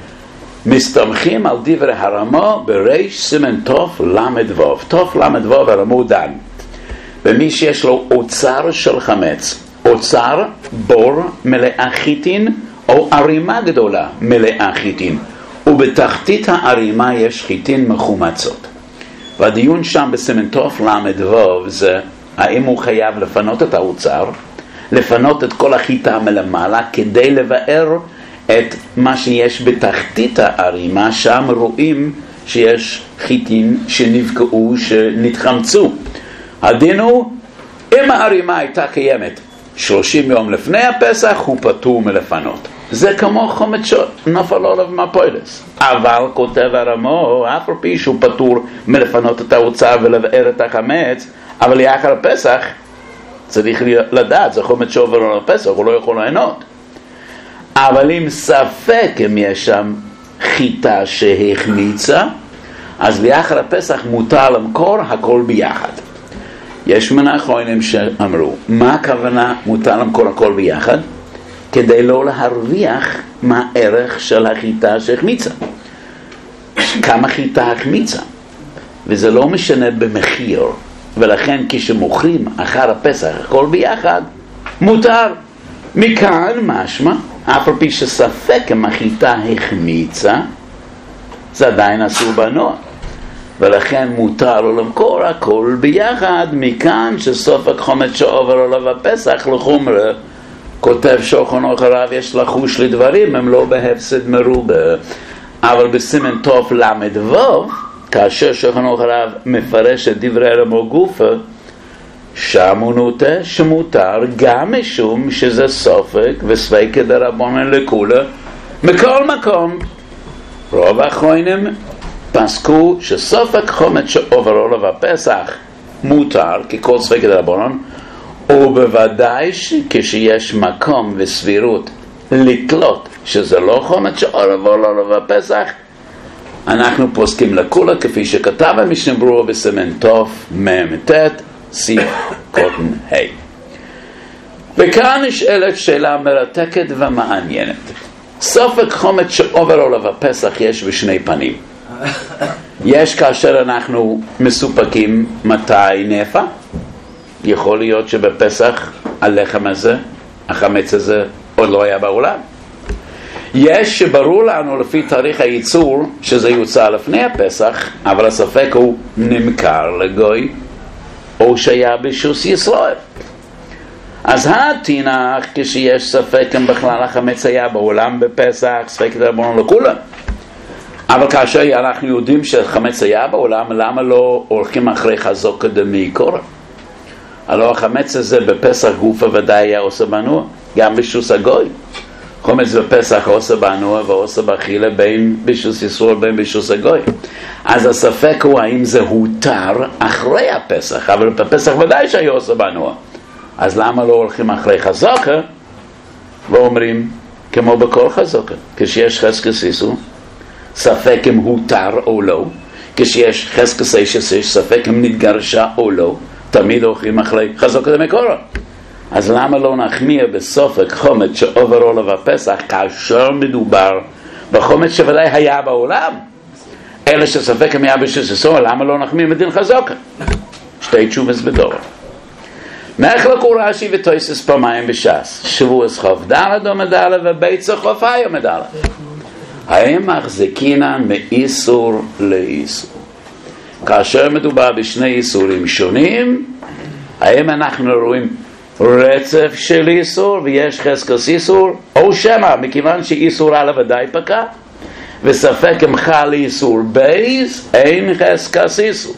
מסתמכים על דברי הרמה בריש סימן תוף למד וו. תוף למד וו הרמה דן ומי שיש לו אוצר של חמץ, אוצר בור מלאה חיטין או ערימה גדולה מלאה חיטין, ובתחתית הערימה יש חיטין מחומצות. והדיון שם בסימן תוף למד וו זה האם הוא חייב לפנות את האוצר, לפנות את כל החיטה מלמעלה כדי לבאר את מה שיש בתחתית הערימה. שם רואים שיש חיטין שנבקעו, שנתחמצו. הדין הוא, אם הערימה הייתה קיימת 30 יום לפני הפסח, הוא פטור מלפנות. זה כמו חומץ שנפל עליו מהפוילס. אבל כותב הרמו, אף על פי שהוא פטור מלפנות את האוצר ולבאר את החמץ, אבל לאחר הפסח צריך לדעת, זה חומץ שעובר על הפסח, הוא לא יכול ליהנות. אבל אם ספק אם יש שם חיטה שהחמיצה, אז לאחר הפסח מותר למכור הכל ביחד. יש מנחוינים שאמרו, מה הכוונה מותר למכור הכל ביחד? כדי לא להרוויח מה הערך של החיטה שהחמיצה. כמה חיטה החמיצה. וזה לא משנה במחיר. ולכן כשמוכרים אחר הפסח הכל ביחד, מותר. מכאן משמע, אף על פי שספק אם החיטה החמיצה, זה עדיין אסור בנוע. ולכן מותר לו למכור הכל ביחד. מכאן שסופק חומץ שעובר עולב הפסח לחומרה, כותב שולחן אורך הרב יש לחוש לדברים, הם לא בהפסד מרובה. אבל בסימן תוף למד וו, כאשר שולחן אורך הרב מפרש את דברי הרמו גופה, שם הוא נוטה שמותר גם משום שזה סופק וספק דרבנן לכולה. מכל מקום, רוב האחרונים פסקו שסופק חומץ שעובר עולב הפסח מותר ככל ספק דרבנן, ובוודאי כשיש מקום וסבירות לקלוט שזה לא חומץ שעובר עולב הפסח, אנחנו פוסקים לכולה כפי שכתב המשנה ברורה בסימן תוף מ"ט סעיף קוטן ה'. וכאן נשאלת שאלה מרתקת ומעניינת. סופק חומץ שעובר עולב הפסח יש בשני פנים. יש כאשר אנחנו מסופקים מתי נאפה. יכול להיות שבפסח הלחם הזה, החמץ הזה עוד לא היה בעולם. יש שברור לנו לפי תאריך הייצור שזה יוצא לפני הפסח, אבל הספק הוא נמכר לגוי או שהיה בשוס ישראל. אז התינח כשיש ספק אם בכלל החמץ היה בעולם בפסח, ספק דרבנן לכולם. אבל כאשר אנחנו יודעים שהחמץ היה בעולם, למה לא הולכים אחרי חזוקה דמעיקרא? הלא החמץ הזה בפסח גופה ודאי היה עושה בנוע, גם בשוס הגוי. חומץ בפסח עושה בנוע ועושה באכילה בין בשוס ישראל בין בשוס הגוי. אז הספק הוא האם זה הותר אחרי הפסח, אבל בפסח ודאי שהיה עושה בנוע. אז למה לא הולכים אחרי חזוקה ואומרים כמו בכל חזוקה, כשיש חזקת איסור ספק אם הותר או לא, כשיש חזקת איסור ספק אם נתגרשה או לא, תמיד הולכים אחרי חזוקה דמעיקרא. אז למה לא נחמיר בסופק חומץ שעובר עולב הפסח כאשר מדובר בחומץ שוודאי היה בעולם, אלא שספק אם היה בשוס ישראל, למה לא נחמיר מדין חזוקה? שתי תשובס בדור. מחלקו רש"י ותוספות פעמיים בש"ס, שבועס חוף ד' עמוד א' וביצה חוף ה' עמוד א'. האם מחזיקינן מאיסור לאיסור? כאשר מדובר בשני איסורים שונים, האם אנחנו רואים רצף של איסור ויש חזקת איסור, או שמא מכיוון שאיסור א' ודאי פקע וספק אם חל איסור בייס, אין חזקת איסור.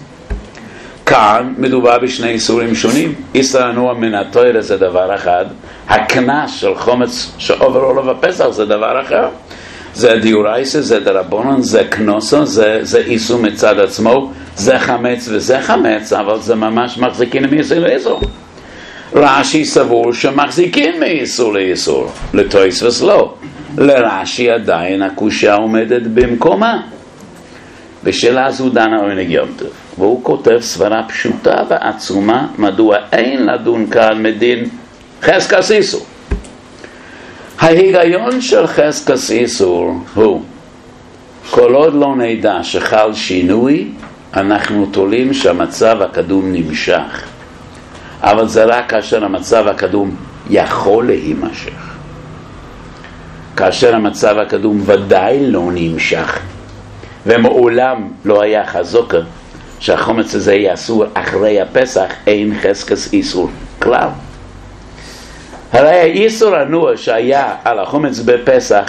כאן מדובר בשני איסורים שונים. איסור הנוע מן התורה זה דבר אחד, הקנס של חומץ שעובר עולב הפסח זה דבר אחר. זה דיורייסה, זה דרבנן, זה קנוסה, זה איסור מצד עצמו, זה חמץ וזה חמץ, אבל זה ממש מחזיקים מאיסור לאיסור. רש"י סבור שמחזיקים מאיסור לאיסור, לתוספות לא. לרש"י עדיין הקושיה עומדת במקומה. בשאלה זו דן העונג יום טוב, והוא כותב סברה פשוטה ועצומה מדוע אין לדון כאן מדין חזקת איסור. ההיגיון של חזקת איסור הוא כל עוד לא נדע שחל שינוי, אנחנו תולים שהמצב הקדום נמשך, אבל זה רק כאשר המצב הקדום יכול להימשך. כאשר המצב הקדום ודאי לא נמשך ומעולם לא היה חזוקה שהחומץ הזה יהיה אסור אחרי הפסח, אין חזקת איסור כלל. הרי האיסור הנוע שהיה על החומץ בפסח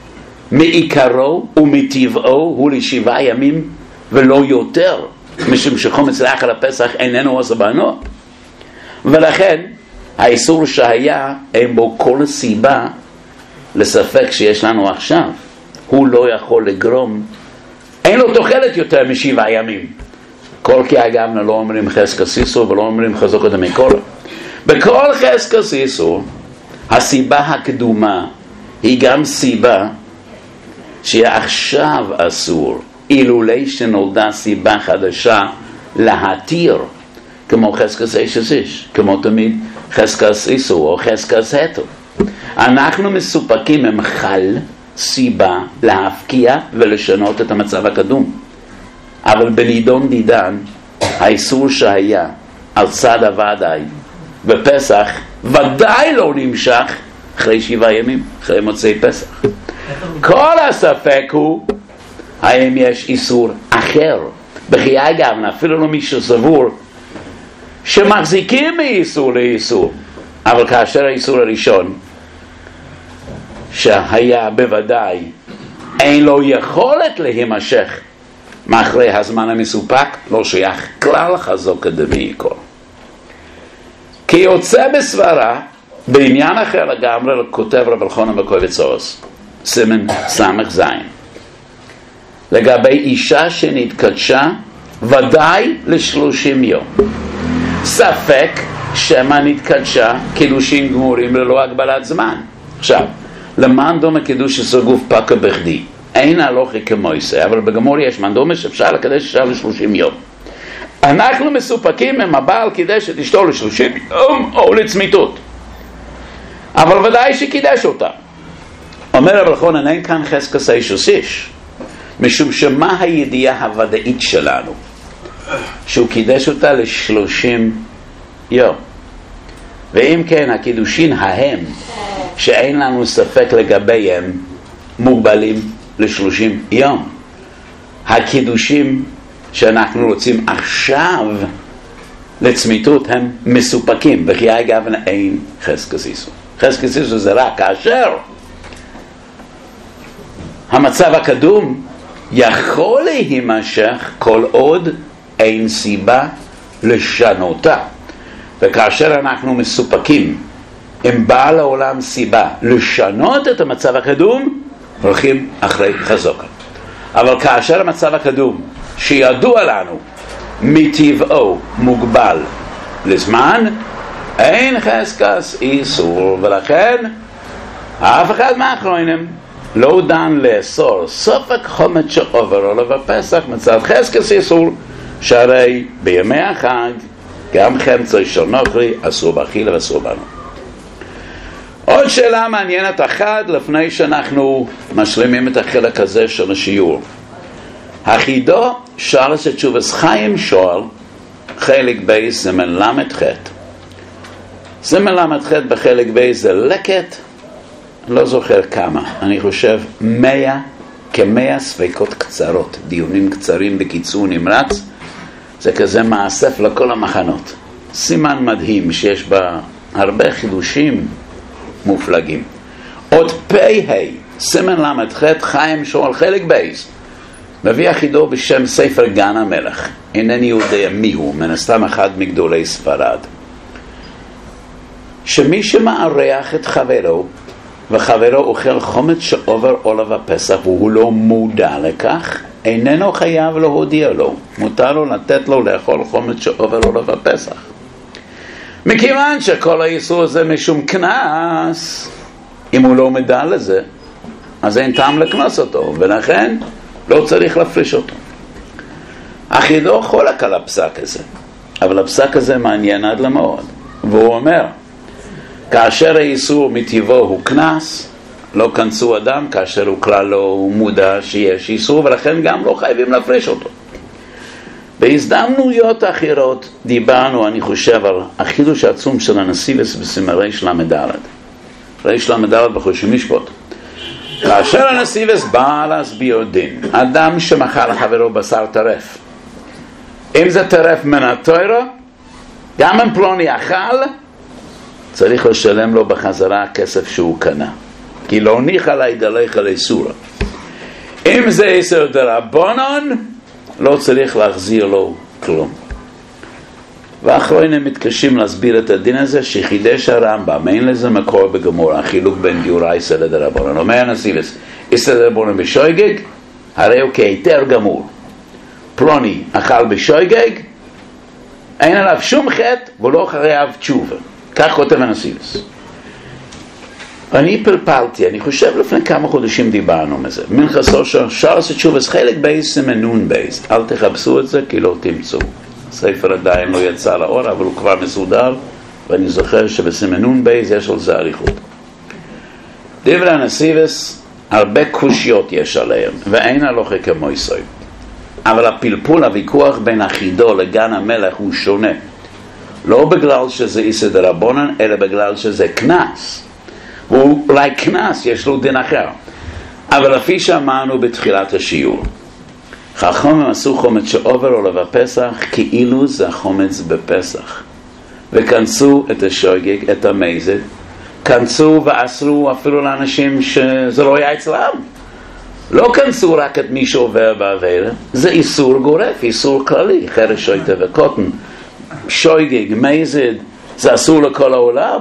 מעיקרו ומטבעו הוא ל7 ימים ולא יותר, משום שחומץ לאחר הפסח איננו עושה בנוע, ולכן האיסור שהיה אין בו כל סיבה לספק שיש לנו עכשיו. הוא לא יכול לגרום, אין לו תוחלת יותר מ7 ימים. כל כי אגב לא אומרים חזקת איסור ולא אומרים חזוקה דמעיקרא. בכל חזקת איסור הסיבה הקדומה היא גם סיבה שעכשיו אסור, אילולי שנולדה סיבה חדשה להתיר, כמו חזקת איש, כמו תמיד חזקת איסור או חזקת התר. אנחנו מסופקים עם חל סיבה להפקיע ולשנות את המצב הקדום, אבל בנידון דידן האיסור שהיה על צד הוודאי בפסח ודאי לא נמשך אחרי 7 ימים, אחרי מוצאי פסח. כל הספק הוא האם יש איסור אחר. בחיי גם אפילו לא מישהו סבור שמחזיקים מאיסור לאיסור, אבל כאשר האיסור הראשון שהיה בוודאי אין לו יכולת להימשך מאחרי הזמן המסופק, לא שייך כלל חזוקה דמעיקרא. כי יוצא בסברה בעניין אחר לגמרי, כותב רב אלחנן בקובץ אורס סימן סמך זין, לגבי אישה שנתקדשה ודאי ל30 יום. ספק שמה נתקדשה קידושים גמורים ללא הגבלת זמן. עכשיו, למען דומה קידוש עשו גוף פקה בכדי, אין הלוכי כמויסה, אבל בגמור יש מען דומה שאפשר לקדש אישה ל30 יום. אנחנו מסופקים אם הבעל קידש את אשתו ל30 יום או לצמיתות, אבל ודאי שקידש אותה. אומר רב אלחנן, אין כאן חזקת אישוס איש, משום שמה הידיעה הוודאית שלנו? שהוא קידש אותה ל30 יום. ואם כן, הקידושין ההם שאין לנו ספק לגביהם מוגבלים ל30 יום. הקידושים שאנחנו רוצים עכשיו לצמיתות הם מסופקים, וכי אגב אין חזקת איסור. חזקת איסור זה רק כאשר המצב הקדום יכול להימשך כל עוד אין סיבה לשנותה. וכאשר אנחנו מסופקים עם בעל העולם סיבה לשנות את המצב הקדום, הולכים אחרי חזוקה. אבל כאשר המצב הקדום שידוע לנו מטבעו מוגבל לזמן, אין חזקת איסור, ולכן אף אחד מהאחרונים לא דן לאסור סופק חומץ שעובר עליו הפסח מצד חזקת איסור, שהרי בימי החג גם חמצה של נוכרי אסור באכילה ואסור בנו. עוד שאלה מעניינת אחת לפני שאנחנו משלימים את החלק הזה של השיעור. החידו שואל את תשובת חיים שואל חלק בייס זמן למד חט. זמן למד חט בחלק בייס זה לקט, לא זוכר כמה, אני חושב 100 ספקות קצרות, דיונים קצרים בקיצור נמרץ. זה כזה מאסף לכל המחנות. סימן מדהים שיש בה הרבה חידושים מופלגים. עוד פ"ה, סימן למד ח' חיים שואל חלק בייס, מביא החידו בשם ספר גן המלך. אינני יודע מיהו, מן הסתם אחד מגדולי ספרד. שמי שמארח את חברו, וחברו אוכל חומץ שעובר עולב הפסח והוא לא מודע לכך, איננו חייב להודיע לו, מותר לו לתת לו לאכול חומץ שעובר עולב הפסח. מכיוון שכל האיסור הזה משום כנס, אם הוא לא מדע לזה, אז אין טעם לקנוס אותו, ולכן לא צריך להפריש אותו. החידו חולק על הפסק הזה, אבל הפסק הזה מעניין עד למאוד, והוא אומר, כאשר האיסור מטבעו הוא כנס, לא כנסו אדם כאשר הוא כלל לא מודע שיש איסור, ולכן גם לא חייבים להפריש אותו. בהזדמנויות אחרות דיברנו, אני חושב, על החידוש העצום של הנסיבס בסימן ריש למד. ריש למד בחודש משפט. כאשר הנסיבס בא להסביר דין, אדם שמכר לחברו בשר טרף, אם זה טרף מן התורה, גם אם פלוני אכל, צריך לשלם לו בחזרה הכסף שהוא קנה, כי לא ניחא לה ידלך על איסורה. אם זה איסור דרבנן, לא צריך להחזיר לו כלום. ואחרונים מתקשים להסביר את הדין הזה שחידש הרמב"ם, אין לזה מקור בגמור, החילוק בין דיורייסא לדרבנן. אומר הנסיבס, איסור דרבנן בשויגג, הרי הוא כהיתר גמור. פלוני אכל בשויגג, אין עליו שום חטא ולא חייב תשובה. כך כותב הנסיבס. אני פלפלתי, אני חושב לפני כמה חודשים דיברנו מזה. מנחס אושר, שרס תשובס חלק בייס סימנון בייס. אל תחפשו את זה כי לא תמצאו. הספר עדיין לא יצא לאור, אבל הוא כבר מסודר, ואני זוכר שבסימנון בייס יש על זה עריכות. דברי הנסיבס, הרבה קושיות יש עליהם, ואין הלוכה כמו יסוי. אבל הפלפול, הוויכוח בין החידו לגן המלך הוא שונה. לא בגלל שזה איסור דרבנן, אלא בגלל שזה כנס. ואולי כנס יש לו דין אחר. אבל לפי שאמרנו בתחילת השיעור, חכמים עשו חומץ שעובר עולב הפסח כאילו זה החומץ בפסח. וכנסו את השוגג, את המזד, כנסו ואסרו אפילו לאנשים שזה לא היה אצלם. לא כנסו רק את מי שעובר בעבירה, זה איסור גורף, איסור כללי, חרש שויטה וקוטן. שויגג, מזד, זה אסור לכל העולם,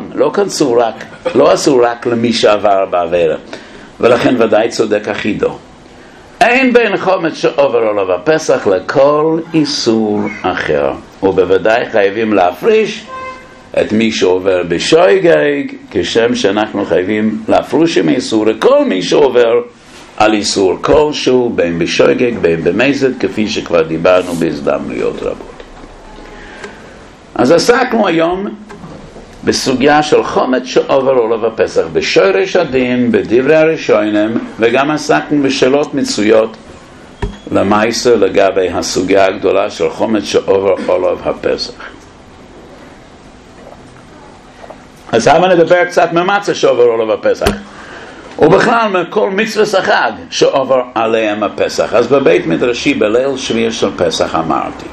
לא אסור רק למי שעבר בעבירה, ולכן ודאי צודק החידו. אין בין חומץ שעובר עליו הפסח לכל איסור אחר, ובוודאי חייבים להפריש את מי שעובר בשוגג, כשם שאנחנו חייבים להפריש מאיסור לכל מי שעובר על איסור כלשהו, בין בשוגג בין במזיד, כפי שכבר דיברנו בהזדמנויות רבות. אז עסקנו היום בסוגיה של חומץ שעובר עליו הפסח, בשורש הדין, בדברי הראשונים, וגם עסקנו בשאלות מצויות למעשה לגבי הסוגיה הגדולה של חומץ שעובר עליו הפסח. אז הבה נדבר קצת ממצה שעובר עליו הפסח, ובכלל מכל מצווה החג שעובר עליהם הפסח. אז בבית מדרשי בליל שביעי של פסח אמרתי,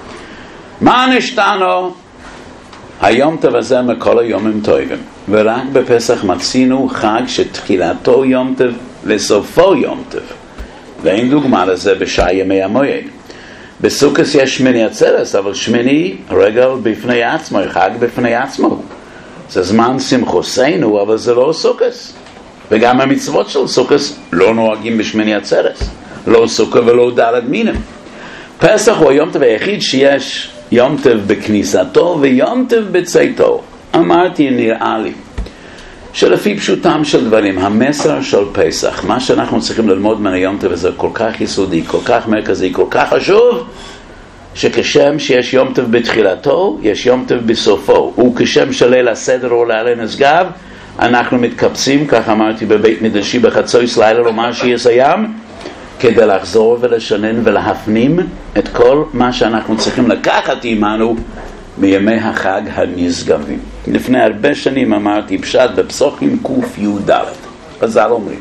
מה נשתנו היום טוב הזה מכל היומים טובים, ורק בפסח מצינו חג שתחילתו יום טוב וסופו יום טוב, ואין דוגמה לזה בשאר ימי המועד. בסוכות יש שמיני עצרת, אבל שמיני רגל בפני עצמו, חג בפני עצמו, זה זמן שמחוסנו, אבל זה לא סוכות. וגם המצוות של סוכות לא נוהגים בשמיני עצרת, לא סוכות ולא דלת מינים. פסח הוא היום טוב היחיד שיש יום טוב בכניסתו ויום טוב בצאתו. אמרתי, נראה לי שלפי פשוטם של דברים, המסר של פסח, מה שאנחנו צריכים ללמוד מן היום טוב הזה כל כך יסודי, כל כך מרכזי, כל כך חשוב, שכשם שיש יום טוב בתחילתו, יש יום טוב בסופו. וכשם שליל הסדר עולה על נשגב, אנחנו מתקבצים, כך אמרתי בבית מדרשי בחצות לילה, לומר שיסיים, כדי לחזור ולשנן ולהפנים את כל מה שאנחנו צריכים לקחת עמנו מימי החג הנשגבים. לפני הרבה שנים אמרתי פשט בפסוחים ק"ד, חז"ל אומרים,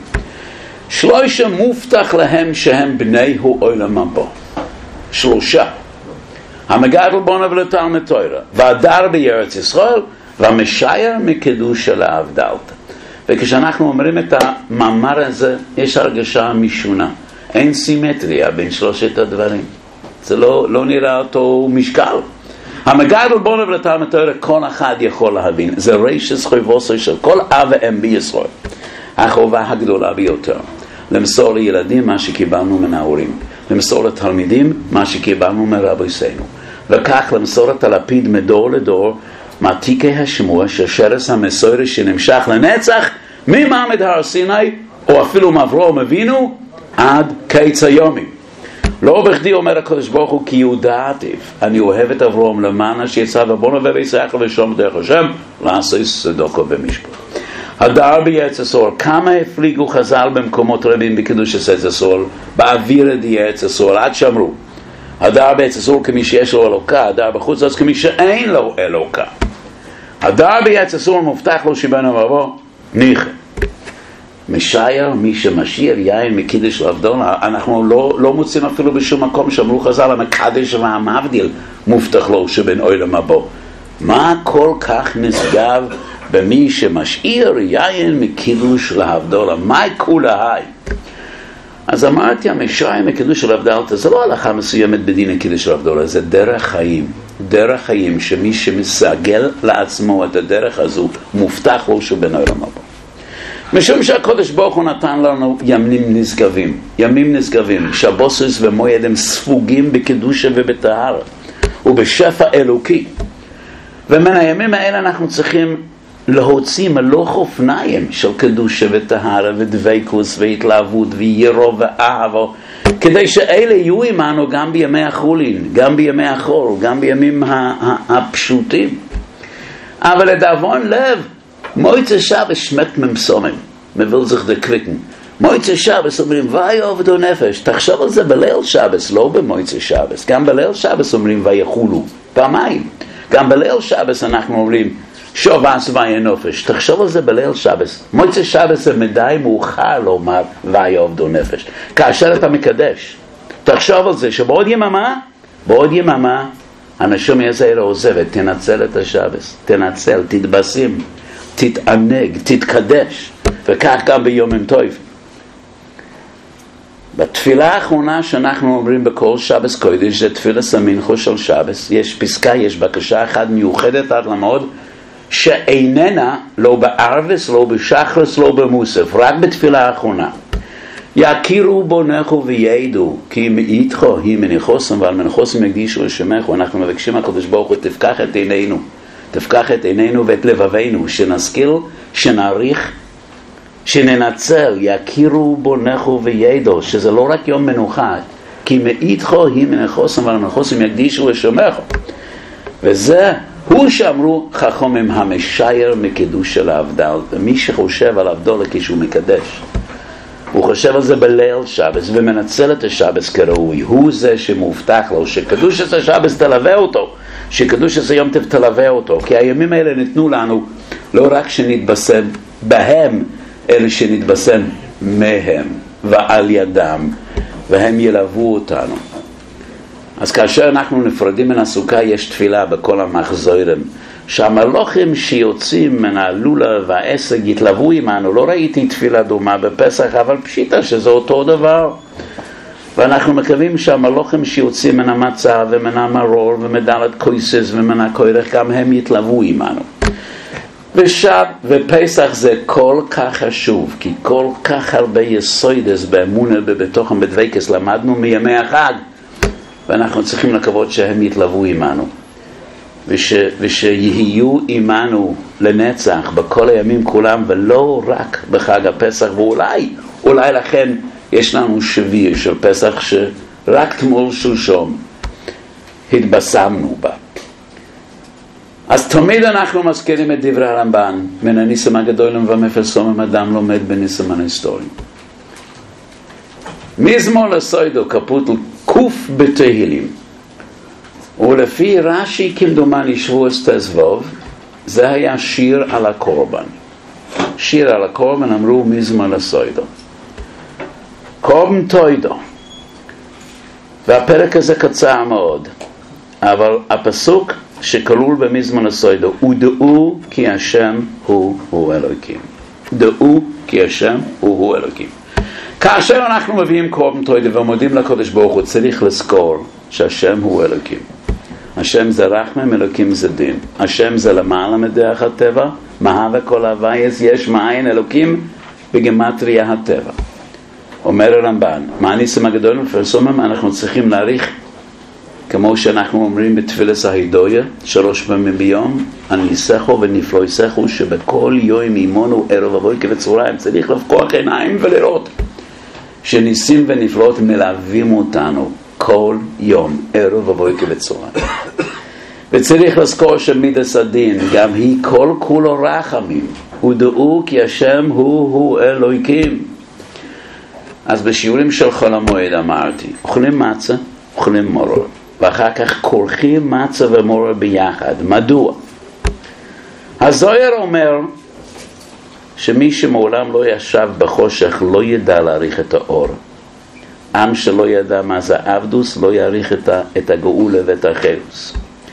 3 מובטח להם שהם בני העולם הבא. 3, המגדל בונה ולתלמוד תורה, והדר בארץ ישראל, והמשייר מקידוש של ההבדלת. וכשאנחנו אומרים את המאמר הזה, יש הרגשה משונה, אין סימטריה בין 3 הדברים, זה לא נראה אותו משקל. המגדל בונה ולתלמוד תורה, כל אחד יכול להבין, זה רשת חובה של כל אב ואם בישראל. החובה הגדולה ביותר, למסור לילדים מה שקיבלנו מן ההורים, למסור לתלמידים מה שקיבלנו מרבותינו, וכך למסור את הלפיד מדור לדור, מעתיקי השמוע של שרש המסורת שנמשך לנצח ממעמד הר סיני, או אפילו מאברהם אבינו עד קץ היומים. לא בכדי אומר הקדוש ברוך הוא, כי ידעתיו, אני אוהב את אברהם למען שיצא ובונה וישחק ושום דרך השם לעשות צדקה ומשפט. הדר בארץ ישראל, כמה הפליגו חז"ל במקומות רבים בקידוש ארץ ישראל, באוויר די ארץ ישראל, עד שאמרו, הדר בארץ ישראל כמי שיש לו אלוקה, הדר בחוץ אז כמי שאין לו אלוקה. הדר בארץ ישראל מובטח לו שבנו מבוא, ניחא. משייר, מי שמשאיר יין מקידש לעבדון, אנחנו לא מוצאים אפילו בשום מקום שאמרו חז"ל, המקדש והמבדיל מובטח לו שבן עולם הבא. מה כל כך נשגב במי שמשאיר יין מקידוש לעבדון? מה כולה? אז אמרתי, המשייר מקידוש לעבדון, זה לא הלכה מסוימת בדין הקידוש לעבדון, זה דרך חיים. דרך חיים שמי שמסגל לעצמו את הדרך הזו, מובטח לו שבן עולם הבא. משום שהקדוש ברוך הוא נתן לנו ימים נשגבים, ימים נשגבים, שבוסס ומועד הם ספוגים בקדושה ובטהרה ובשפע אלוקי, ומן הימים האלה אנחנו צריכים להוציא מלוך אופניים של קדושה וטהרה ודבקות והתלהבות ויראה ואהבה, כדי שאלה יהיו עמנו גם בימי החולין, גם בימי החול, גם בימים הפשוטים. אבל לדאבון לב, מויצה שבס שמט ממסומים, מביל זך דקוויקן. מויצה שבס אומרים, ואי עובדו נפש. תחשוב על זה בליל שבס, לא במויצה שבס. גם בליל שבס אומרים, ויחולו, פעמיים. גם בליל שבס אנחנו אומרים, שובס ואי נפש. תחשוב על זה בליל שבס. מויצה שבס זה מדי מאוחר לומר, ואי עובדו נפש. כאשר אתה מקדש, תחשוב על זה שבעוד יממה, אנשים יזהר עוזבת, תנצל את השבס. תנצל, תתבשים. תתענג, תתקדש, וכך גם ביומים טובים. בתפילה האחרונה שאנחנו אומרים בכל שבס קודש, זה תפילה סמינכו של שבס, יש פסקה, יש בקשה אחת מיוחדת עד למוד, שאיננה לא בערבס, לא בשחרס, לא במוסף, רק בתפילה האחרונה. יכירו בונך וידעו כי מאיתך היא מנחוסם ועל מנחוסם יקדישו לשמך. אנחנו מבקשים הקדוש ברוך הוא תפקח את עינינו ואת לבבינו, שנשכיל, שנעריך, שננצל, יכירו בונך וידעו, שזה לא רק יום מנוחה, כי מאיתך היא מנחוסם ועל מנחוסם יקדישו לשמך. וזה הוא שאמרו חכמים המשייר מקידוש של ההבדל. ומי שחושב על ההבדל כשהוא מקדש, הוא חושב על זה בליל שבס ומנצל את השבס כראוי, הוא זה שמובטח לו שקדוש את השבס תלווה אותו, שקדוש את היום תלווה אותו. כי הימים האלה ניתנו לנו לא רק שנתבשם בהם, אלא שנתבשם מהם ועל ידם, והם ילוו אותנו. אז כאשר אנחנו נפרדים מן הסוכה, יש תפילה בכל המחזורים, שהמלוכים שיוצאים מן הלולה והעסק יתלוו עמנו. לא ראיתי תפילה דומה בפסח, אבל פשיטה שזה אותו דבר. ואנחנו מקווים שהמלוכים שיוצאים מן המצה ומן המרור ומדלת קויסס ומן הקוירך, גם הם יתלוו עמנו. ופסח זה כל כך חשוב, כי כל כך הרבה יסודות באמונה ובתוכם בדבקות למדנו מימי החג, ואנחנו צריכים לקוות שהם יתלוו עמנו, ושיהיו עמנו לנצח בכל הימים כולם, ולא רק בחג הפסח. ואולי לכן יש לנו שביר של פסח שרק תמול שלשום התבשמנו בה. אז תמיד אנחנו מזכירים את דברי הרמב"ן, מן הניסים הגדולים והמפרסומים אדם לומד בניסים ההיסטוריים. מזמור לסוידו קפוטל קוף בתהילים, ולפי רש"י כמדומני שבועס תזבוב, זה היה שיר על הקורבן. שיר על הקורבן אמרו מזמור לסוידו, קורבן תוידו. והפרק הזה קצר מאוד, אבל הפסוק שכלול במזמור לסוידו, ודעו כי השם הוא אלוקים. דעו כי השם הוא אלוקים. כאשר אנחנו מביאים קורבן תוידו ומודים לקדוש ברוך הוא, צריך לזכור שהשם הוא אלוקים. השם זה רחמם, אלוקים זה דין. השם זה למעלה מדרך הטבע, מהווה כל הווייס יש מאין, אלוקים בגמטריה הטבע. אומר הרמב"ן, מה הניסים הגדולים ומפרסומים אנחנו צריכים להעריך, כמו שאנחנו אומרים בתפילת ההידויה 3 פעמים ביום, הניסחו ונפלויסחו, שבכל יום עימנו ערב ובוקר וצהריים. צריך לפקוח עיניים ולראות שניסים ונפלאות מלווים אותנו כל יום ערב ובוקר וצהריים. וצריך לזכור שמידת הדין גם היא כל כולו רחמים, ודעו כי השם הוא אלוקים. אז בשיעורים של חול המועד אמרתי, אוכלים מצה, אוכלים מרור, ואחר כך כורכים מצה ומרור ביחד. מדוע? הזוהר אומר שמי שמעולם לא ישב בחושך לא ידע להעריך את האור. עם שלא ידע מה זה עבדוס לא יעריך את הגאולה ואת החילוץ.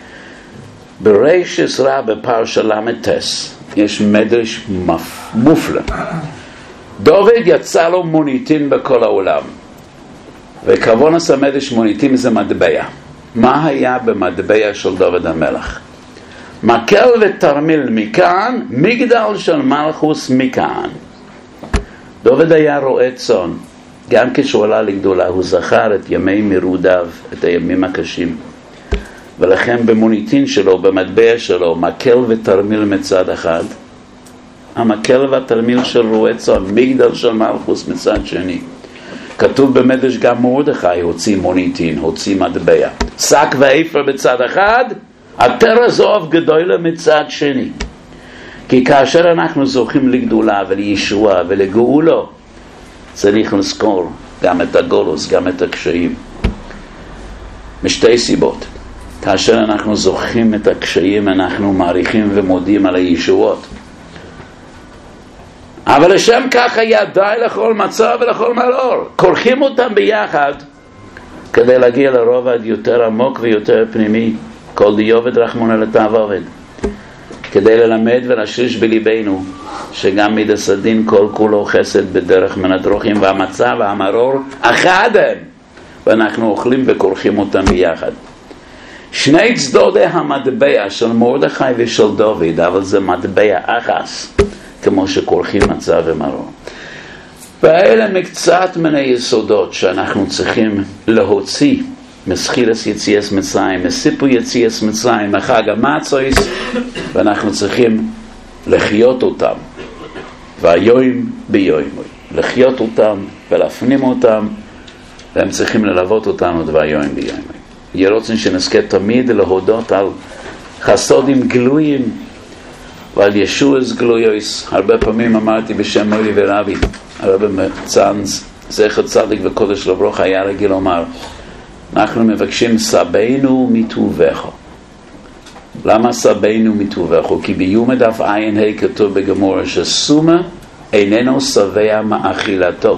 בריש רע בפרשה למתס יש מדרש מופלא. דוד יצא לו מוניטין בכל העולם, וכוונס המדרש מוניטין זה מטבע. מה היה במטבע של דוד המלך? מקל ותרמיל מכאן, מגדל של מלכוס מכאן. דוד היה רועה צאן, גם כשהוא עלה לגדולה הוא זכר את ימי מרודיו, את הימים הקשים, ולכן במוניטין שלו, במטבע שלו, מקל ותרמיל מצד אחד, המקל והתרמיל של רועה צאן, מגדל של מלכוס מצד שני. כתוב במדרש גם מרדכי הוציא מוניטין, הוציא מטבע, שק ואפר בצד אחד, עטר הזהב גדולה מצד שני. כי כאשר אנחנו זוכים לגדולה ולישועה ולגאולה, צריך לזכור גם את הגולוס, גם את הקשיים. משתי סיבות. כאשר אנחנו זוכים את הקשיים, אנחנו מעריכים ומודים על הישועות. אבל לשם כך היה די לכל מצב ולכל מרור. כורכים אותם ביחד כדי להגיע לרובד יותר עמוק ויותר פנימי. כל דיובד רחמונה לתעבובד. כדי ללמד ולשריש בליבנו שגם מידת הדין כל כולו חסד בדרך מן הדרכים, והמצה והמרור אחד הם, ואנחנו אוכלים וכורכים אותם ביחד. שני צדודי המטבע של מרדכי ושל דוד, אבל זה מטבע אחס, כמו שכורכים מצה ומרור. ואלה מקצת מן היסודות שאנחנו צריכים להוציא מסחילס יציאס מצרים, מסיפור יציאס מצרים, מחג המצויס, ואנחנו צריכים לחיות אותם, והיום ביום, לחיות אותם ולהפנים אותם, והם צריכים ללוות אותנו והיום ביום. יהיה רוצים שנזכה תמיד להודות על חסודים גלויים ועל ישועס גלויוס. הרבה פעמים אמרתי בשם מורי ורבי, הרב מצאנז, זכר צדיק וקודש לברכה, היה רגיל לומר, אנחנו מבקשים סבינו מטובך. למה סבינו מטובך? כי ביום דף עין ה' כתוב בגמרא שסומה איננו שבע מאכילתו.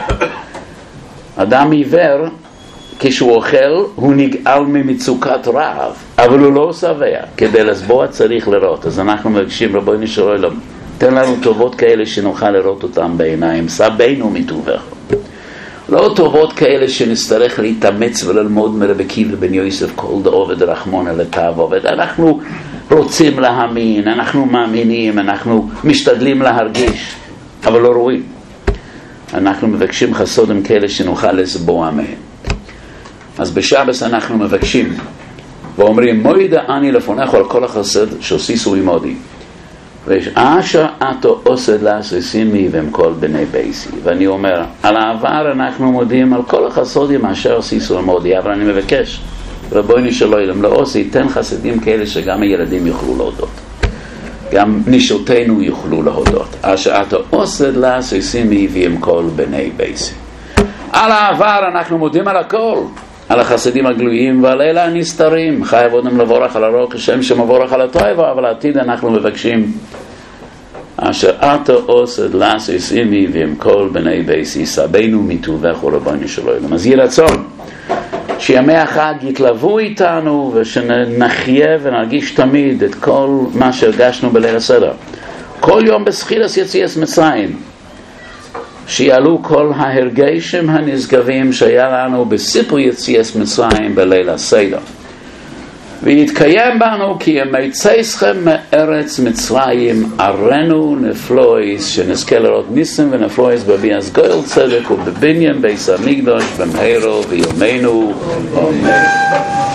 אדם עיוור, כשהוא אוכל, הוא נגאל ממצוקת רעב, אבל הוא לא שבע. כדי לשבוע צריך לראות. אז אנחנו מבקשים, רבונו של עולם, תן לנו טובות כאלה שנוכל לראות אותם בעיניים. סבינו מטובך. לא טובות כאלה שנצטרך להתאמץ וללמוד מרבי עקיבא בן יוסף כל דעובד רחמונא לטב עובד. אנחנו רוצים להאמין, אנחנו מאמינים, אנחנו משתדלים להרגיש, אבל לא רואים. אנחנו מבקשים חסודים כאלה שנוכל לסבוע מהם. אז בשבס אנחנו מבקשים ואומרים, מוידה אני לפונך על כל החסד שעשיסו עמודי, ואשר אתו עושד לעשימי ועם כל בני בייסי. ואני אומר, על העבר אנחנו מודים על כל החסודים אשר עשיסו עמודי, אבל אני מבקש, רבונו של עולם, לא עושה, תן חסדים כאלה שגם הילדים יוכלו להודות, גם נשותינו יוכלו להודות. אשר אתו עושד לעשימי ועם כל בני בייסי. על העבר אנחנו מודים על הכל, על החסדים הגלויים ועל אלה הנסתרים. חייב אותם לבורך על הרוק השם שמבורך על הטובה, אבל העתיד אנחנו מבקשים אשר אתה עושד לעשס עמי ועם כל בני בייסי סבינו מטובך ורבנו של עולם. אז יהי רצון שימי החג יתלוו איתנו ושנחיה ונרגיש תמיד את כל מה שהרגשנו בליל הסדר. כל יום בסחילס יציאס מצרים שיעלו כל ההרגשים הנשגבים שהיה לנו בסיפור יציאס מצרים בליל הסדר, ויתקיים בנו כי ימי צאתכם מארץ מצרים ארנו נפלויס, שנזכה לראות ניסים ונפלויס בביאת גואל צדק ובבניין בית המקדש במהרה בימינו אמן.